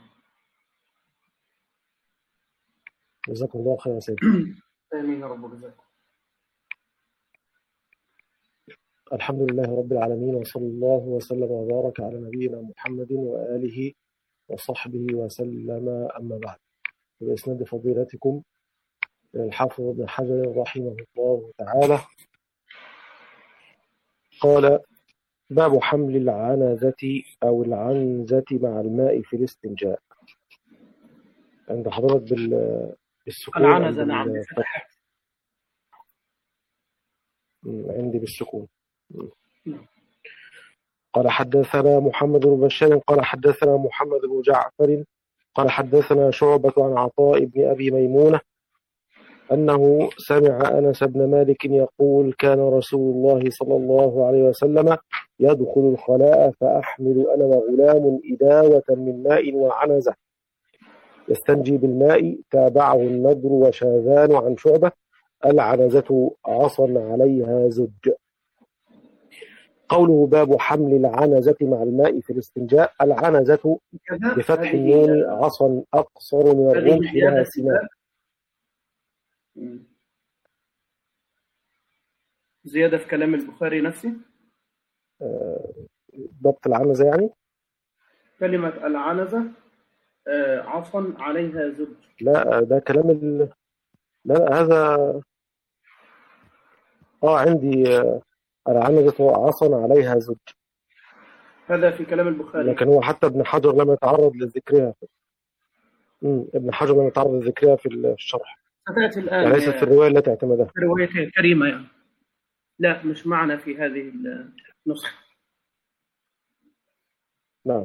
جزاكم الله خير يا سيدي. آمين يا رب جزاك. الحمد لله رب العالمين، وصلى الله وسلم وبارك على نبينا محمد وآله وصحبه وسلم. أما بعد، بإسناد فضيلتكم الحافظ ابن حجر رحمه الله تعالى قال: باب حمل العنزة أو العنزة مع الماء في الاستنجاء. عند حضرتك بال- بالسكون أم العنزة نعم بالفتح؟ عندي بالسكون. قال حدثنا محمد بن بشار قال حدثنا محمد بن جعفر قال حدثنا شعبة عن عطاء بن أبي ميمونة أنه سمع أنس بن مالك يقول: كان رسول الله صلى الله عليه وسلم يدخل الخلاء فأحمل أنا وغلام إداوة من ماء وعنزة يستنجي بالماء. تابعه النضر وشاذان عن شعبة: العنزة عصا عليها زج. قوله باب حمل العنزة مع الماء في الاستنجاء. العنزة بفتح النون عصا أقصر من الرمح لها سنان. زيادة في كلام البخاري نفسه. ضبط العنزة يعني كلمة العنزة عصا عليها زج. لا ده كلام ال... لا هذا اه عندي العنزة عصا عليها زج، هذا في كلام البخاري. لكن هو حتى ابن حجر لم يتعرض لذكرها. امم ابن حجر لم يتعرض لذكرها في الشرح. ستأتي الآن يعني ليست في الرواية التي اعتمدها. في رواية كريمة يعني. لا مش معنا في هذه النسخة. نعم.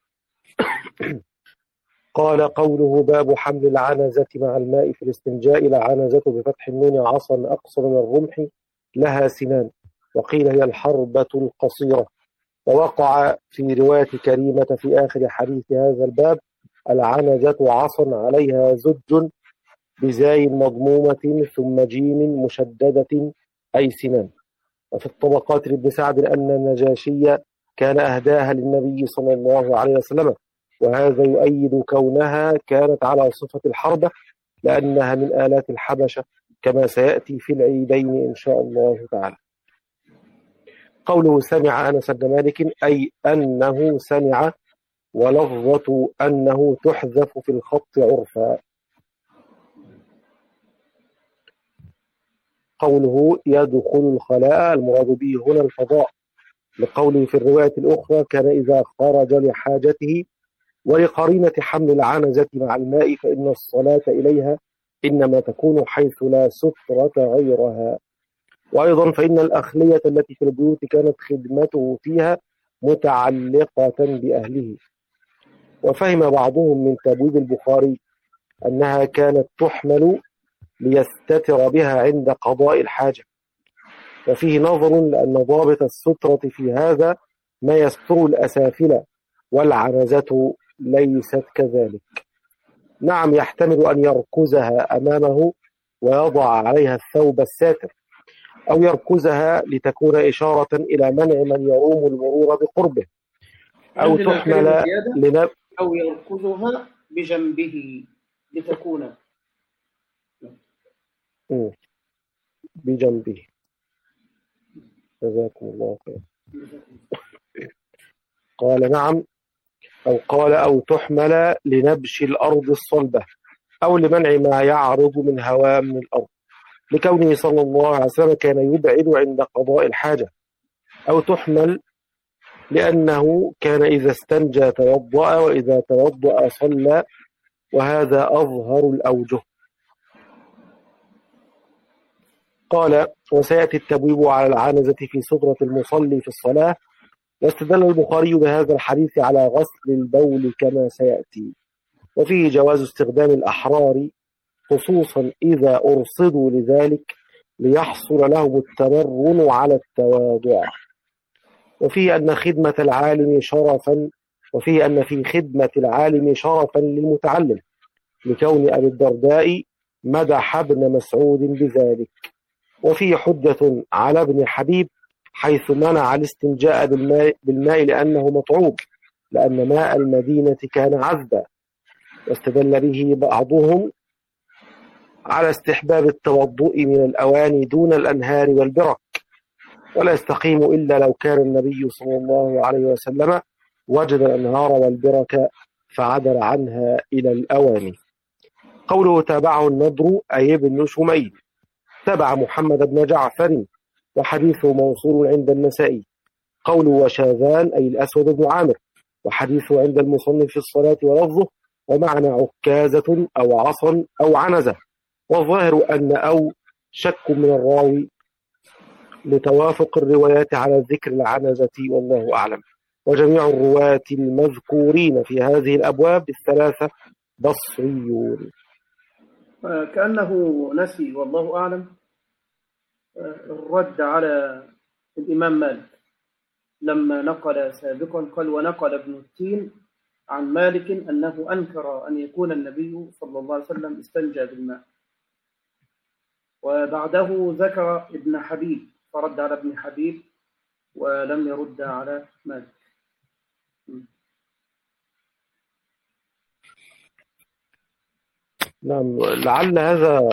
قال: قوله باب حمل العنزة مع الماء في الاستنجاء. العنزة بفتح النون عصا أقصر من الرمح لها سنان، وقيل هي الحربة القصيرة. ووقع في رواية كريمة في آخر حديث هذا الباب: العنزة عصا عليها زج بزاي مضمومة ثم جيم مشددة أي سنان. وفي الطبقات لابن سعد أن النجاشي كان أهداها للنبي صلى الله عليه وسلم، وهذا يؤيد كونها كانت على صفة الحربة لأنها من آلات الحبشة كما سيأتي في العيدين إن شاء الله تعالى. قوله سمع أنس بن مالك أي أنه سمع، ولفظة أنه تحذف في الخط عرفا. قوله يدخل الخلاء المراد به هنا الفضاء، لقوله في الرواية الأخرى: كان إذا خرج لحاجته. ولقرينة حمل العنزة مع الماء فإن الصلاة إليها إنما تكون حيث لا سترة غيرها. وأيضا فإن الأخلية التي في البيوت كانت خدمته فيها متعلقة بأهله. وفهم بعضهم من تبويب البخاري أنها كانت تحمل ليستتر بها عند قضاء الحاجة، وفيه نظر لأن ضابط السترة في هذا ما يستر الأسافل، والعنزة ليست كذلك. نعم يحتمل أن يركزها أمامه ويضع عليها الثوب الساتر، أو يركزها لتكون إشارة إلى منع من يروم المرور بقربه، أو تحمل لنب... أو يركزها بجنبه لتكون مم. بجنبه. جزاكم الله خير. قال نعم، أو قال أو تحمل لنبش الأرض الصلبة أو لمنع ما يعرض من هواء من الأرض، لكونه صلى الله عليه وسلم كان يبعد عند قضاء الحاجة. أو تحمل لأنه كان إذا استنجى توضأ وإذا توضأ صلى، وهذا أظهر الأوجه. قال وسيأتي التبويب على العنزة في سترة المصلي في الصلاة. واستدل البخاري بهذا الحديث على غسل البول كما سيأتي، وفيه جواز استخدام الأحرار خصوصا إذا أرصدوا لذلك ليحصل لهم التمرن على التواضع. وفيه أن خدمة العالم شرفا وفيه أن في خدمة العالم شرفا للمتعلم، لكون أبي الدرداء مدح ابن مسعود بذلك. وفيه حجة على ابن حبيب حيث منع الاستنجاء بالماء, بالماء لأنه مطعوب، لأن ماء المدينة كان عذبا. واستدل به بعضهم على استحباب التوضؤ من الأواني دون الأنهار والبرك، ولا يستقيم إلا لو كان النبي صلى الله عليه وسلم وجد الأنهار والبرك فعدل عنها إلى الأواني. قوله تابعه النضر أي ابن شميل، تابع محمد بن جعفر، وحديثه موصول عند النسائي. قوله وشاذان أي الأسود بن عامر، وحديثه عند المصنف في الصلاة ولفظه ومعنى عكازة أو عصا أو عنزة. والظاهر أن أو شك من الراوي لتوافق الروايات على ذكر العنزة، والله أعلم. وجميع الرواة المذكورين في هذه الأبواب الثلاثة بصريون. كأنه نسي والله أعلم الرد على الإمام مالك لما نقل سابقا، قال ونقل ابن التين عن مالك أنه أنكر أن يكون النبي صلى الله عليه وسلم استنجى بالماء. وبعده ذكر ابن حبيب فرد على ابن حبيب ولم يرد على مالك. نعم، لعل هذا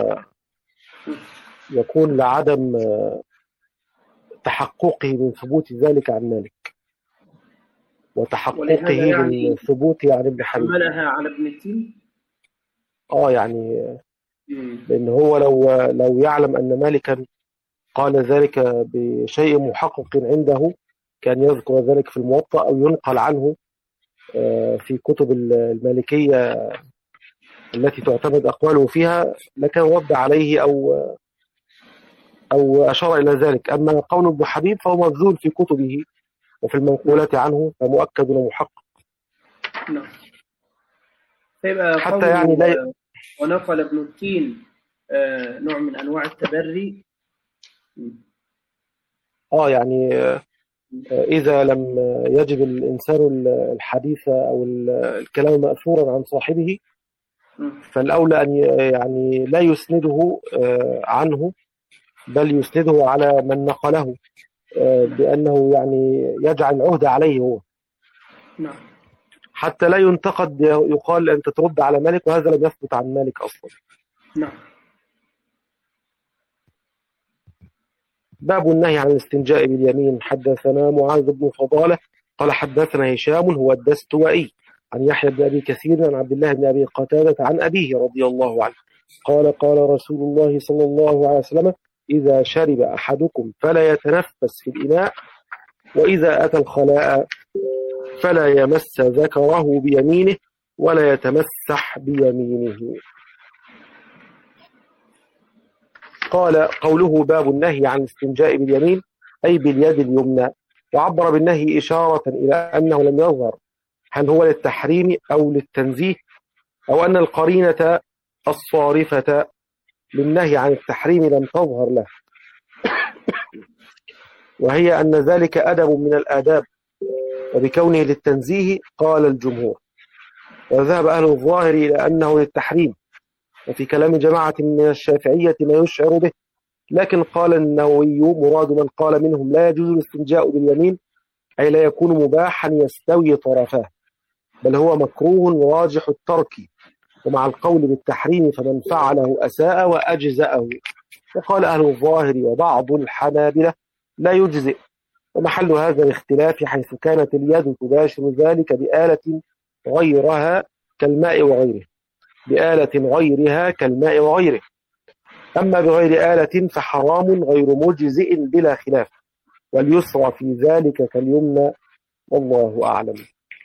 يكون لعدم تحققه من ثبوت ذلك عن مالك، وتحققه يعني من ثبوت عن ابن حبيب. حملها على ابن التين. اه يعني لأن هو لو لو يعلم أن مالكا قال ذلك بشيء محقق عنده كان يذكر ذلك في الموطأ أو ينقل عنه في كتب المالكية التي تعتمد أقواله فيها، لكن رد عليه أو أو أشار إلى ذلك. أما قول ابن حبيب فهو مبذول في كتبه وفي المنقولات عنه، فمؤكد ومحقق. نعم. حتى يعني لا ونقل ابن التين نوع من أنواع التبري. آه يعني إذا لم يجب الإنسان الحديث أو الكلام مأثورا عن صاحبه فالأولى أن يعني لا يسنده عنه، بل يسنده على من نقله، بأنه يعني يجعل العهد عليه هو، حتى لا ينتقد يقال أنت ترد على مالك، وهذا لم يثبت عن مالك أصلا. نعم. باب النهي عن الاستنجاء باليمين. حدثنا معاذ بن فضالة قال حدثنا هشام هو الدستوائي عن يحيى بن أبي كثير عن عبد الله بن أبي قتادة عن أبيه رضي الله عنه قال قال رسول الله صلى الله عليه وسلم إذا شرب أحدكم فلا يتنفس في الإناء، وإذا أتى الخلاء فلا يمس ذكره بيمينه ولا يتمسح بيمينه. قال قوله باب النهي عن الاستنجاء باليمين أي باليد اليمنى، وعبر بالنهي إشارة إلى أنه لم يظهر هل هو للتحريم أو للتنزيه، أو أن القرينة الصارفة للنهي عن التحريم لم تظهر له، وهي أن ذلك أدب من الآداب، وبكونه للتنزيه قال الجمهور. وذهب أهل الظاهر إلى أنه للتحريم، وفي كلام جماعة من الشافعية ما يشعر به، لكن قال النووي مراد من قال منهم لا يجوز الاستنجاء باليمين أي لا يكون مباحا يستوي طرفاه، بل هو مكروه راجح الترك، ومع القول بالتحريم فمن فعله أساء وأجزأه. وقال أهل الظاهر وبعض الحنابلة لا يجزئ، ومحل هذا الاختلاف حيث كانت اليد تباشر ذلك بآلة غيرها كالماء وغيره بآلة غيرها كالماء وغيره أما بغير آلة فحرام غير مجزئ بلا خلاف، واليسرى في ذلك كاليمنى، والله أعلم.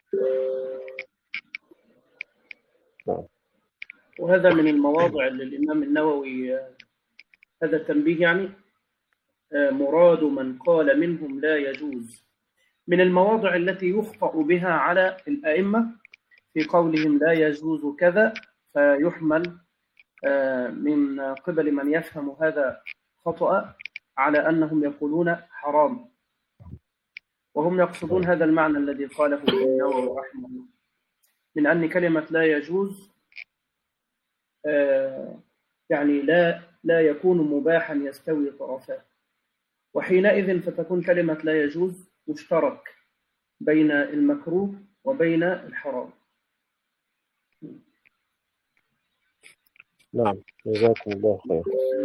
نعم. وهذا من المواضع اللي الإمام النووي هذا التنبيه يعني مراد من قال منهم لا يجوز، من المواضع التي يخطأ بها على الأئمة في قولهم لا يجوز كذا، فيحمل من قبل من يفهم هذا خطأ على أنهم يقولون حرام، وهم يقصدون هذا المعنى الذي قاله النووي رحمه الله من أن كلمة لا يجوز يعني لا لا يكون مباحا يستوي طرفاه، وحينئذ فتكون كلمة لا يجوز مشترك بين المكروه وبين الحرام. نعم، جزاكم الله خير.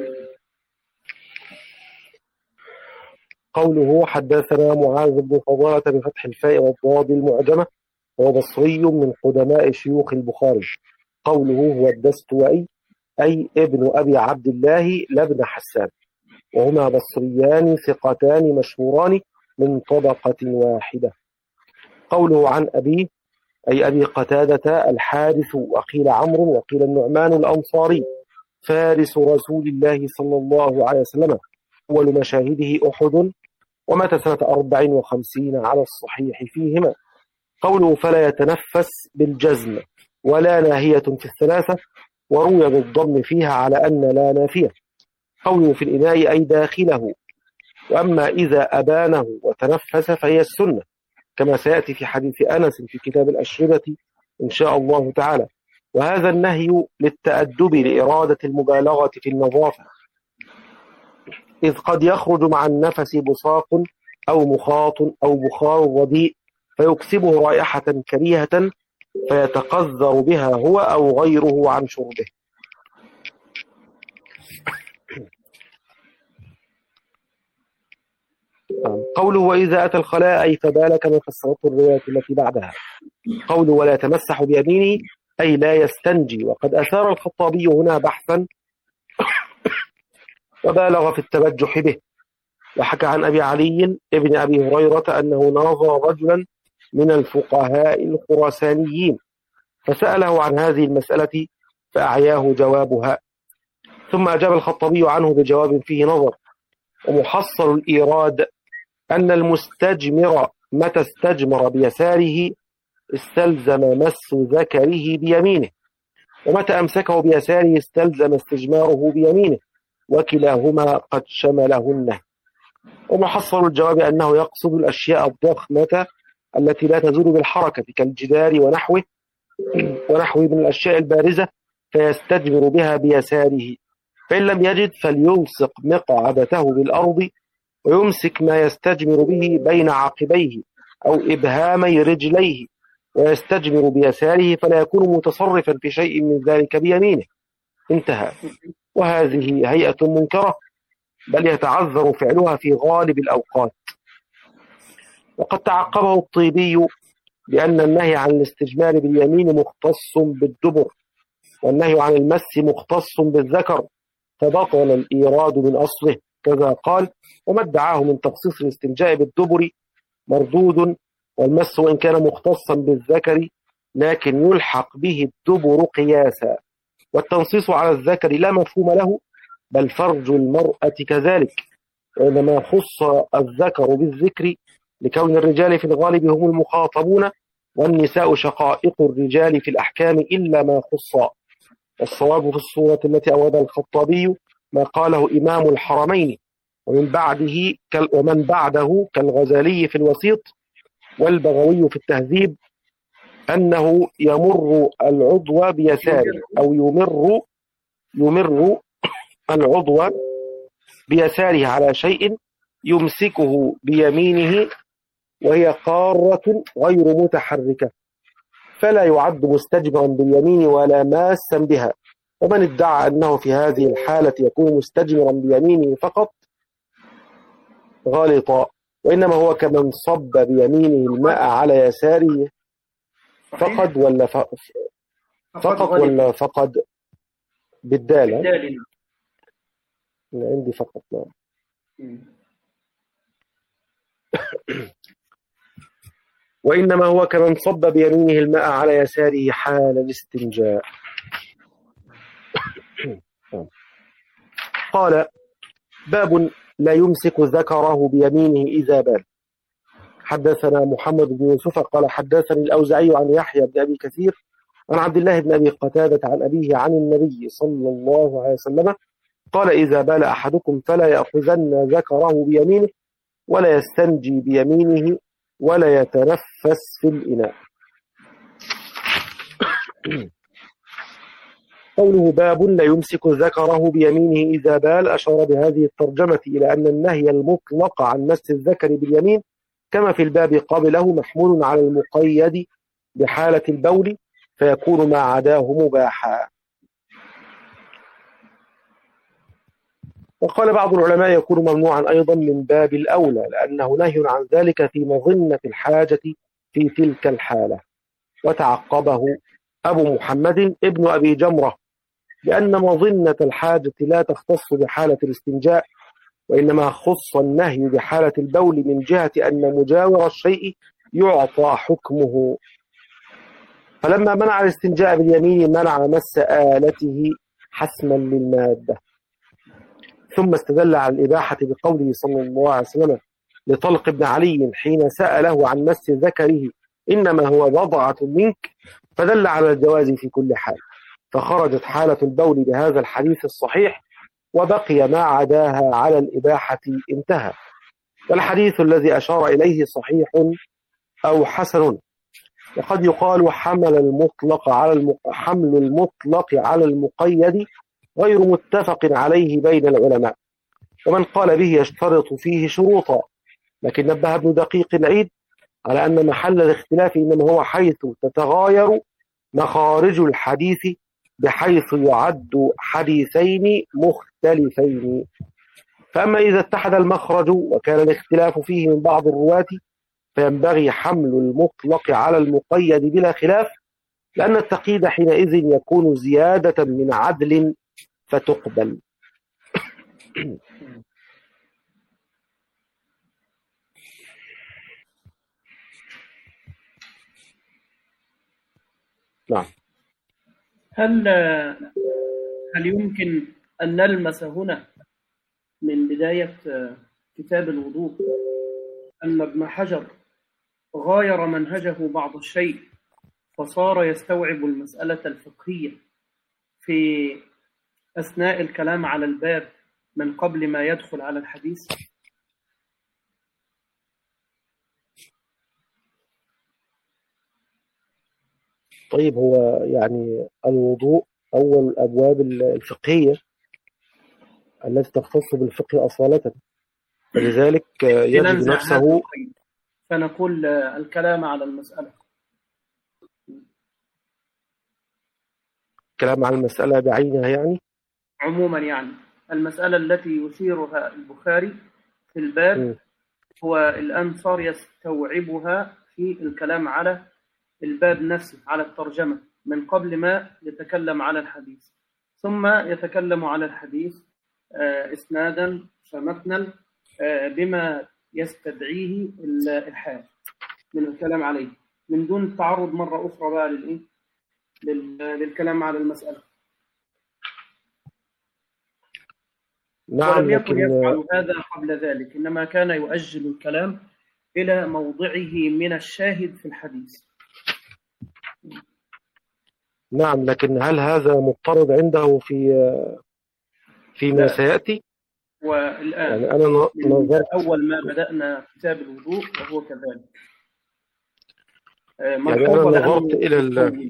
قوله حدثنا معاذ بن فضالة بفتح الفاء والضاد المعجمة، وهو بصري من قدماء شيوخ البخاري. قوله هو الدستوائي أي ابن أبي عبد الله لابن حسان، وهما بصريان ثقتان مشهوران من طبقة واحدة. قوله عن أبيه أي أبي قتادة الحارث، وقيل عمرو وقيل النعمان الأنصاري، فارس رسول الله صلى الله عليه وسلم، أول مشاهده أحد، ومات سنة أربع وخمسين على الصحيح فيهما. قوله فلا يتنفس بالجزم ولا ناهية في الثلاثة، وروي بالضم فيها على أن لا نافية. قوله في الإناء أي داخله، وأما إذا أبانه وتنفس فهي السنة، كما سيأتي في حديث أنس في كتاب الأشربة إن شاء الله تعالى. وهذا النهي للتأدب لإرادة المبالغة في النظافة، إذ قد يخرج مع النفس بصاق أو مخاط أو بخار رديء فيكسبه رائحة كريهة فيتقذر بها هو أو غيره عن شربه. قوله وإذا أتى الخلاء أي فبال، كما فسرته الرواية التي بعدها. قوله ولا يتمسح بيمينه أي لا يستنجي، وقد أثار الخطابي هنا بحثا وبالغ في التبجح به. وحكى عن أبي علي ابن أبي هريرة أنه ناظر رجلا من الفقهاء الخراسانيين فسأله عن هذه المسألة فأعياه جوابها، ثم أجاب الخطابي عنه بجواب فيه نظر. ومحصل الإيراد أن المستجمر متى استجمر بيساره استلزم مس ذكره بيمينه، ومتى أمسكه بيساره استلزم استجماره بيمينه، وكلاهما قد شمله النهي. ومحصل الجواب أنه يقصد الأشياء الضخمة التي لا تزول بالحركة كالجدار ونحوه ونحوه من الأشياء البارزة فيستجمر بها بيساره، فإن لم يجد فليلصق مقعدته بالأرض ويمسك ما يستجمر به بين عقبيه أو إبهامي رجليه ويستجمر بيساره، فلا يكون متصرفا في شيء من ذلك بيمينه. انتهى. وهذه هيئة منكرة، بل يتعذر فعلها في غالب الأوقات. وقد تعقبه الطيبي بأن النهي عن الاستجمار باليمين مختص بالدبر، والنهي عن المس مختص بالذكر، فبطل الإيراد من أصله. كذا قال: وما ادعاه من تخصيص الاستنجاء بالدبر مردود، والمس وإن كان مختصا بالذكر لكن يلحق به الدبر قياسا، والتنصيص على الذكر لا مفهوم له، بل فرج المرأة كذلك، وإنما خص الذكر بالذكر لكون الرجال في الغالب هم المخاطبون، والنساء شقائق الرجال في الأحكام إلا ما خص. والصواب في الصورة التي أورد الخطابي ما قاله إمام الحرمين ومن بعده ومن بعده كالغزالي في الوسيط والبغوي في التهذيب، أنه يمر العضو بيساره، أو يمر يمر العضو بيساره على شيء يمسكه بيمينه وهي قارة غير متحركة، فلا يعد مستجمرا باليمين ولا ماسا بها، ومن ادعى أنه في هذه الحالة يكون مستجمرا بيمينه فقط غلط، وإنما هو كمن صب بيمينه الماء على يساره فقد ولا ف... فقط ولا فقد بالدالة. عندي فقط لا. وإنما هو كمن صب بيمينه الماء على يساره حال الاستنجاء. قال: باب لا يمسك ذكره بيمينه إذا بال. حدثنا محمد بن يوسف قال حدثني الأوزاعي عن يحيى بن أبي كثير عن عبد الله بن أبي قتادة عن أبيه عن النبي صلى الله عليه وسلم قال: إذا بال أحدكم فلا يأخذن ذكره بيمينه ولا يستنجي بيمينه ولا يتنفس في الإناء. قوله باب لا يمسك ذكره بيمينه إذا بال أشار بهذه الترجمة إلى أن النهي المطلق عن مس الذكر باليمين كما في الباب قبله محمول على المقيد بحالة البول فيكون ما عداه مباحا. وقال بعض العلماء يكون ممنوعا أيضا من باب الأولى لأنه نهي عن ذلك في مظنة الحاجة في تلك الحالة. وتعقبه أبو محمد ابن أبي جمرة لأن مظنة الحاجة لا تختص بحالة الاستنجاء، وإنما خص النهي بحالة البول من جهة أن مجاور الشيء يعطى حكمه، فلما منع الاستنجاء باليمين منع مس آلته حسما للمادة. ثم استدل على الإباحة بقوله صلى الله عليه وسلم لطلق بن علي حين سأله عن مس ذكره إنما هو بضعة منك، فدل على الجواز في كل حال، فخرجت حالة البول بهذا الحديث الصحيح وبقي ما عداها على الإباحة انتهى. والحديث الذي أشار إليه صحيح أو حسن. وقد يقال حمل المطلق على المق... حمل المطلق على المقيد غير متفق عليه بين العلماء، ومن قال به يشترط فيه شروطا، لكن نبه ابن دقيق العيد على أن محل الاختلاف إنما هو حيث تتغاير مخارج الحديث بحيث يعد حديثين مختلفين. فأما إذا اتحد المخرج وكان الاختلاف فيه من بعض الرواة فينبغي حمل المطلق على المقيد بلا خلاف، لأن التقييد حينئذ يكون زيادة من عدل فتقبل. نعم. هل هل يمكن أن نلمس هنا من بداية كتاب الوضوء أن ابن حجر غاير منهجه بعض الشيء فصار يستوعب المسألة الفقهية في أثناء الكلام على الباب من قبل ما يدخل على الحديث؟ طيب، هو يعني الوضوء أول الأبواب الفقهية التي تختص بالفقه أصالة، فلذلك يجد نفسه فنقول الكلام على المسألة الكلام على المسألة بعينها، يعني عموما يعني المسألة التي يثيرها البخاري في الباب م. هو الآن صار يستوعبها في الكلام على الباب نفسه، على الترجمة، من قبل ما يتكلم على الحديث، ثم يتكلم على الحديث إسنادا فمتنا بما يستدعيه الحال من الكلام عليه، من دون التعرض مرة أخرى بقى للإيه؟ للكلام على المسألة. نعم. ولم يكن لكن... يفعل هذا قبل ذلك، إنما كان يؤجل الكلام إلى موضعه من الشاهد في الحديث. نعم، لكن هل هذا مضطرد عنده في فيما سيأتي؟ والآن يعني أنا نظرت أول ما بدأنا كتاب الوضوء وهو كذلك. يعني أنا نظرت إلى ال...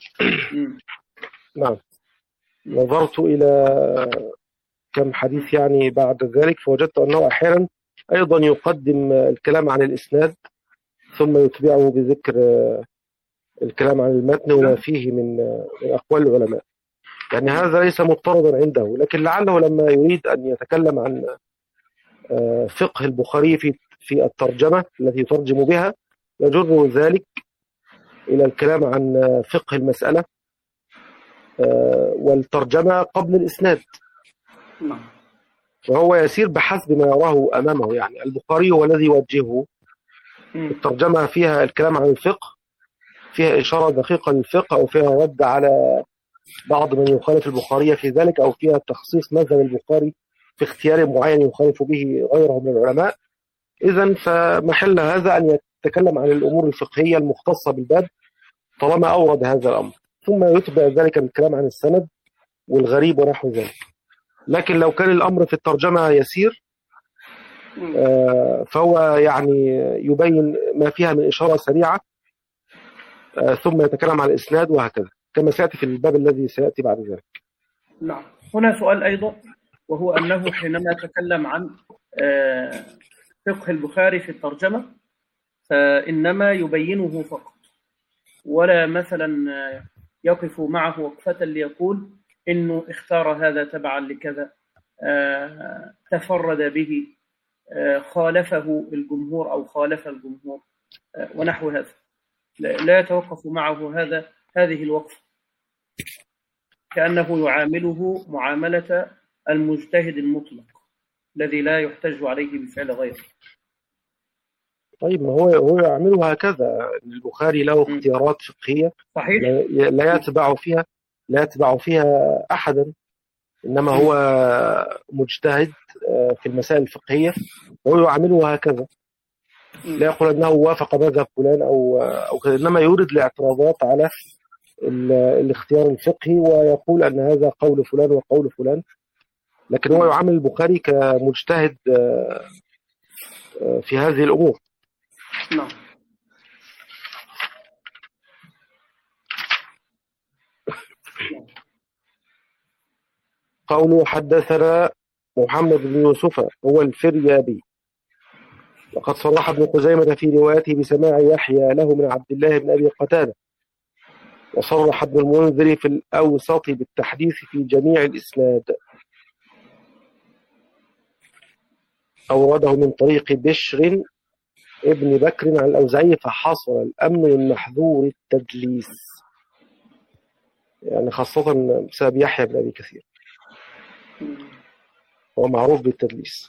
نعم نظرت إلى كم حديث يعني بعد ذلك، فوجدت أنه أحيانا أيضا يقدم الكلام عن الإسناد ثم يتبعه بذكر الكلام عن المتن وما فيه من من أقوال العلماء. يعني هذا ليس مضطردا عنده، لكن لعله لما يريد أن يتكلم عن فقه البخاري في في الترجمة التي يترجم بها يجر ذلك إلى الكلام عن فقه المسألة والترجمة قبل الإسناد، فهو يسير بحسب ما يراه أمامه. يعني البخاري هو الذي يوجهه. الترجمة فيها الكلام عن الفقه، فيها إشارة دقيقة للفقه، أو فيها رد على بعض من يخالف البخاري في ذلك، أو فيها تخصيص مذهب البخاري في اختيار معين يخالف به غيره من العلماء. إذن فمحل هذا أن يتكلم عن الأمور الفقهية المختصة بالباب طالما أورد هذا الأمر، ثم يتبع ذلك بالكلام عن السند والغريب ونحو ذلك. لكن لو كان الأمر في الترجمة يسير فهو يعني يبين ما فيها من إشارة سريعة ثم يتكلم عن الإسناد وهكذا، كما سيأتي في الباب الذي سيأتي بعد ذلك. نعم. هنا سؤال أيضا، وهو أنه حينما تكلم عن فقه البخاري في الترجمة فإنما يبينه فقط، ولا مثلا يقف معه وقفة ليقول إنه اختار هذا تبعا لكذا، تفرد به، خالفه الجمهور أو خالف الجمهور ونحو هذا. لا يتوقف معه هذا هذه الوقفة، كأنه يعامله معاملة المجتهد المطلق الذي لا يحتج عليه بفعل غيره. طيب، ما هو هو يعمله هكذا. البخاري له اختيارات فقهية صحيح، لا يتبع فيها لا يتبع فيها أحدا، إنما هو مجتهد في المسائل الفقهية وهو يعمله هكذا. لا يقول أنه وافق مذهب فلان أو أو كذا، إنما يورد الاعتراضات على الاختيار الفقهي ويقول أن هذا قول فلان وقول فلان، لكن هو يعامل البخاري كمجتهد في هذه الأمور. نعم. قوله حدثنا محمد بن يوسف هو الفريابي، وقد صرح ابن خزيمة في روايته بسماع يحيى له من عبد الله بن أبي قتادة، وصرح ابن المنذر في الأوسط بالتحديث في جميع الإسناد. أورده من طريق بشر ابن بكر عن الأوزاعي فحصل الأمن من محذور التدليس، يعني خاصة بسبب يحيى بن أبي كثير، هو معروف بالتدليس.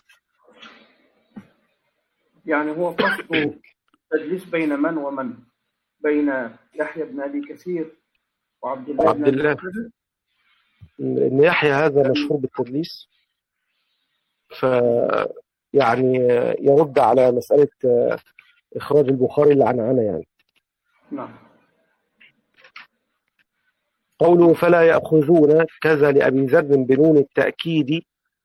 يعني هو قصده تدليس بين من ومن؟ بين يحيى بن أبي كثير وعبد الله عبد بن الله، إن يحيى هذا مشهور بالتدليس، ف يعني يرد على مسألة إخراج البخاري العنعنة يعني. نعم. قوله فلا يأخذون كذا لأبي ذر بنون التأكيد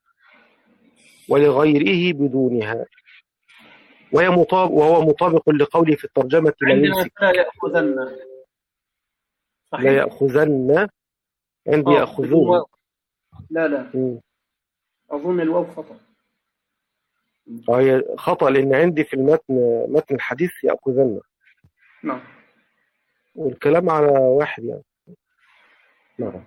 ولغيره بدونها، وهي مطابق وهو مطابق لقوله في الترجمة لا يمسك. لا يأخذن، لا يأخذن، عندي يأخذون. لا لا م. أظن الواو خطأ. هي خطأ لأن عندي في المتن متن الحديث يأخذن. نعم. والكلام على واحد يعني. نعم.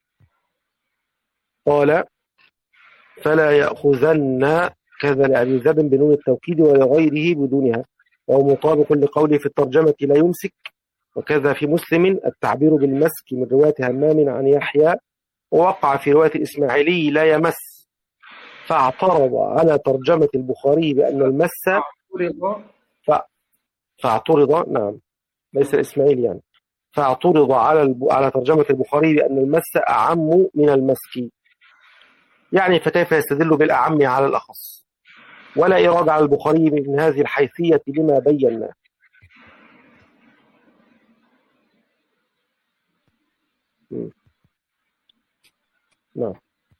قال فلا يأخذن كذا لأبي ذر بنون التوكيد ولغيره بدونها، وهو مطابق لقوله في الترجمة لا يمسك. وكذا في مسلم التعبير بالمسك من رواية همام عن يحيى، ووقع في رواية الإسماعيلي لا يمس، فاعترض على ترجمة البخاري بأن المس ف... فاعترض نعم ليس الإسماعيلي يعني فاعترض على الب... على ترجمة البخاري بأن المس أعم من المسك، يعني فكيف يستدل بالأعم على الأخص؟ ولا إرادة على البخاري من هذه الحيثية لما بينا. نعم.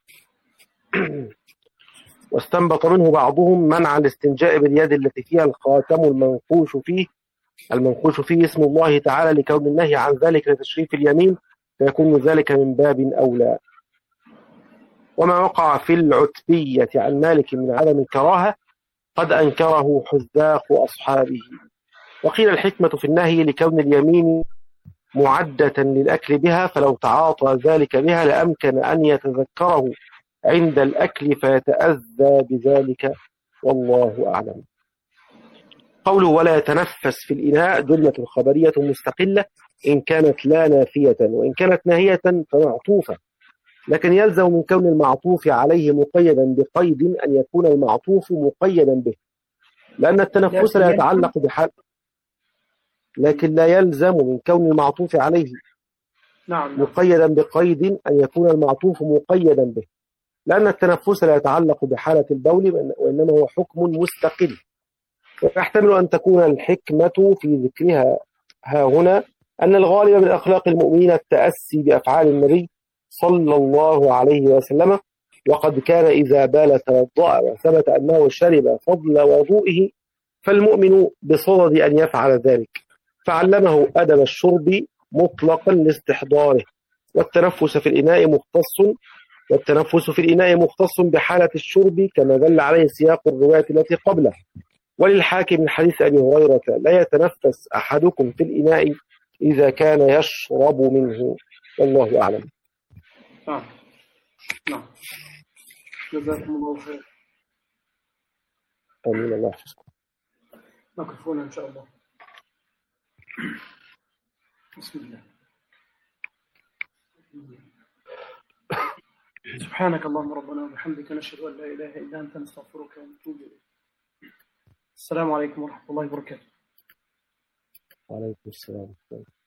واستنبط منه بعضهم منع الاستنجاء باليد التي فيها الخاتم المنقوش فيه المنقوش فيه اسم الله تعالى، لكون النهي عن ذلك لتشريف اليمين، فيكون ذلك من باب أولى. وما وقع في العتبية عن مالك من عدم الكراهة قد أنكره حذاق أصحابه. وقيل الحكمة في النهي لكون اليمين معدة للأكل بها، فلو تعاطى ذلك بها لأمكن أن يتذكره عند الأكل فيتأذى بذلك، والله أعلم. قوله ولا يتنفس في الإناء جملة خبرية مستقلة إن كانت لا نافية، وإن كانت ناهية فمعطوفة، لكن يلزم من كون المعطوف عليه مقيدا بقيد أن يكون المعطوف مقيدا به، لأن التنفس لا يتعلق بحال، لكن لا يلزم من كون المعطوف عليه نعم مقيدا بقيد أن يكون المعطوف مقيدا به، لأن التنفس لا يتعلق بحالة البول وإنما هو حكم مستقل. ويحتمل أن تكون الحكمة في ذكرها ها هنا أن الغالب من أخلاق المؤمنين التأسي بأفعال النبي صلى الله عليه وسلم، وقد كان إذا بال توضأ وثبت أنه شرب فضل وضوئه فالمؤمن بصدد أن يفعل ذلك، فعلمه أدب الشرب مطلقا لاستحضاره. والتنفس في الإناء مختص والتنفس في الإناء مختص بحالة الشرب كما دل عليه سياق الرواية التي قبله. وللحاكم من حديث أبي هريرة لا يتنفس أحدكم في الإناء إذا كان يشرب منه، والله أعلم. نعم نعم جزاكم الله خير. آمين. الله يحفظكم. نقفون إن شاء الله. بسم الله. سبحانك اللهم ربنا وبحمدك نشهد أن لا إله إلا أنت نستغفرك ونتوب إليك. السلام عليكم ورحمة الله وبركاته. وعليكم السلام.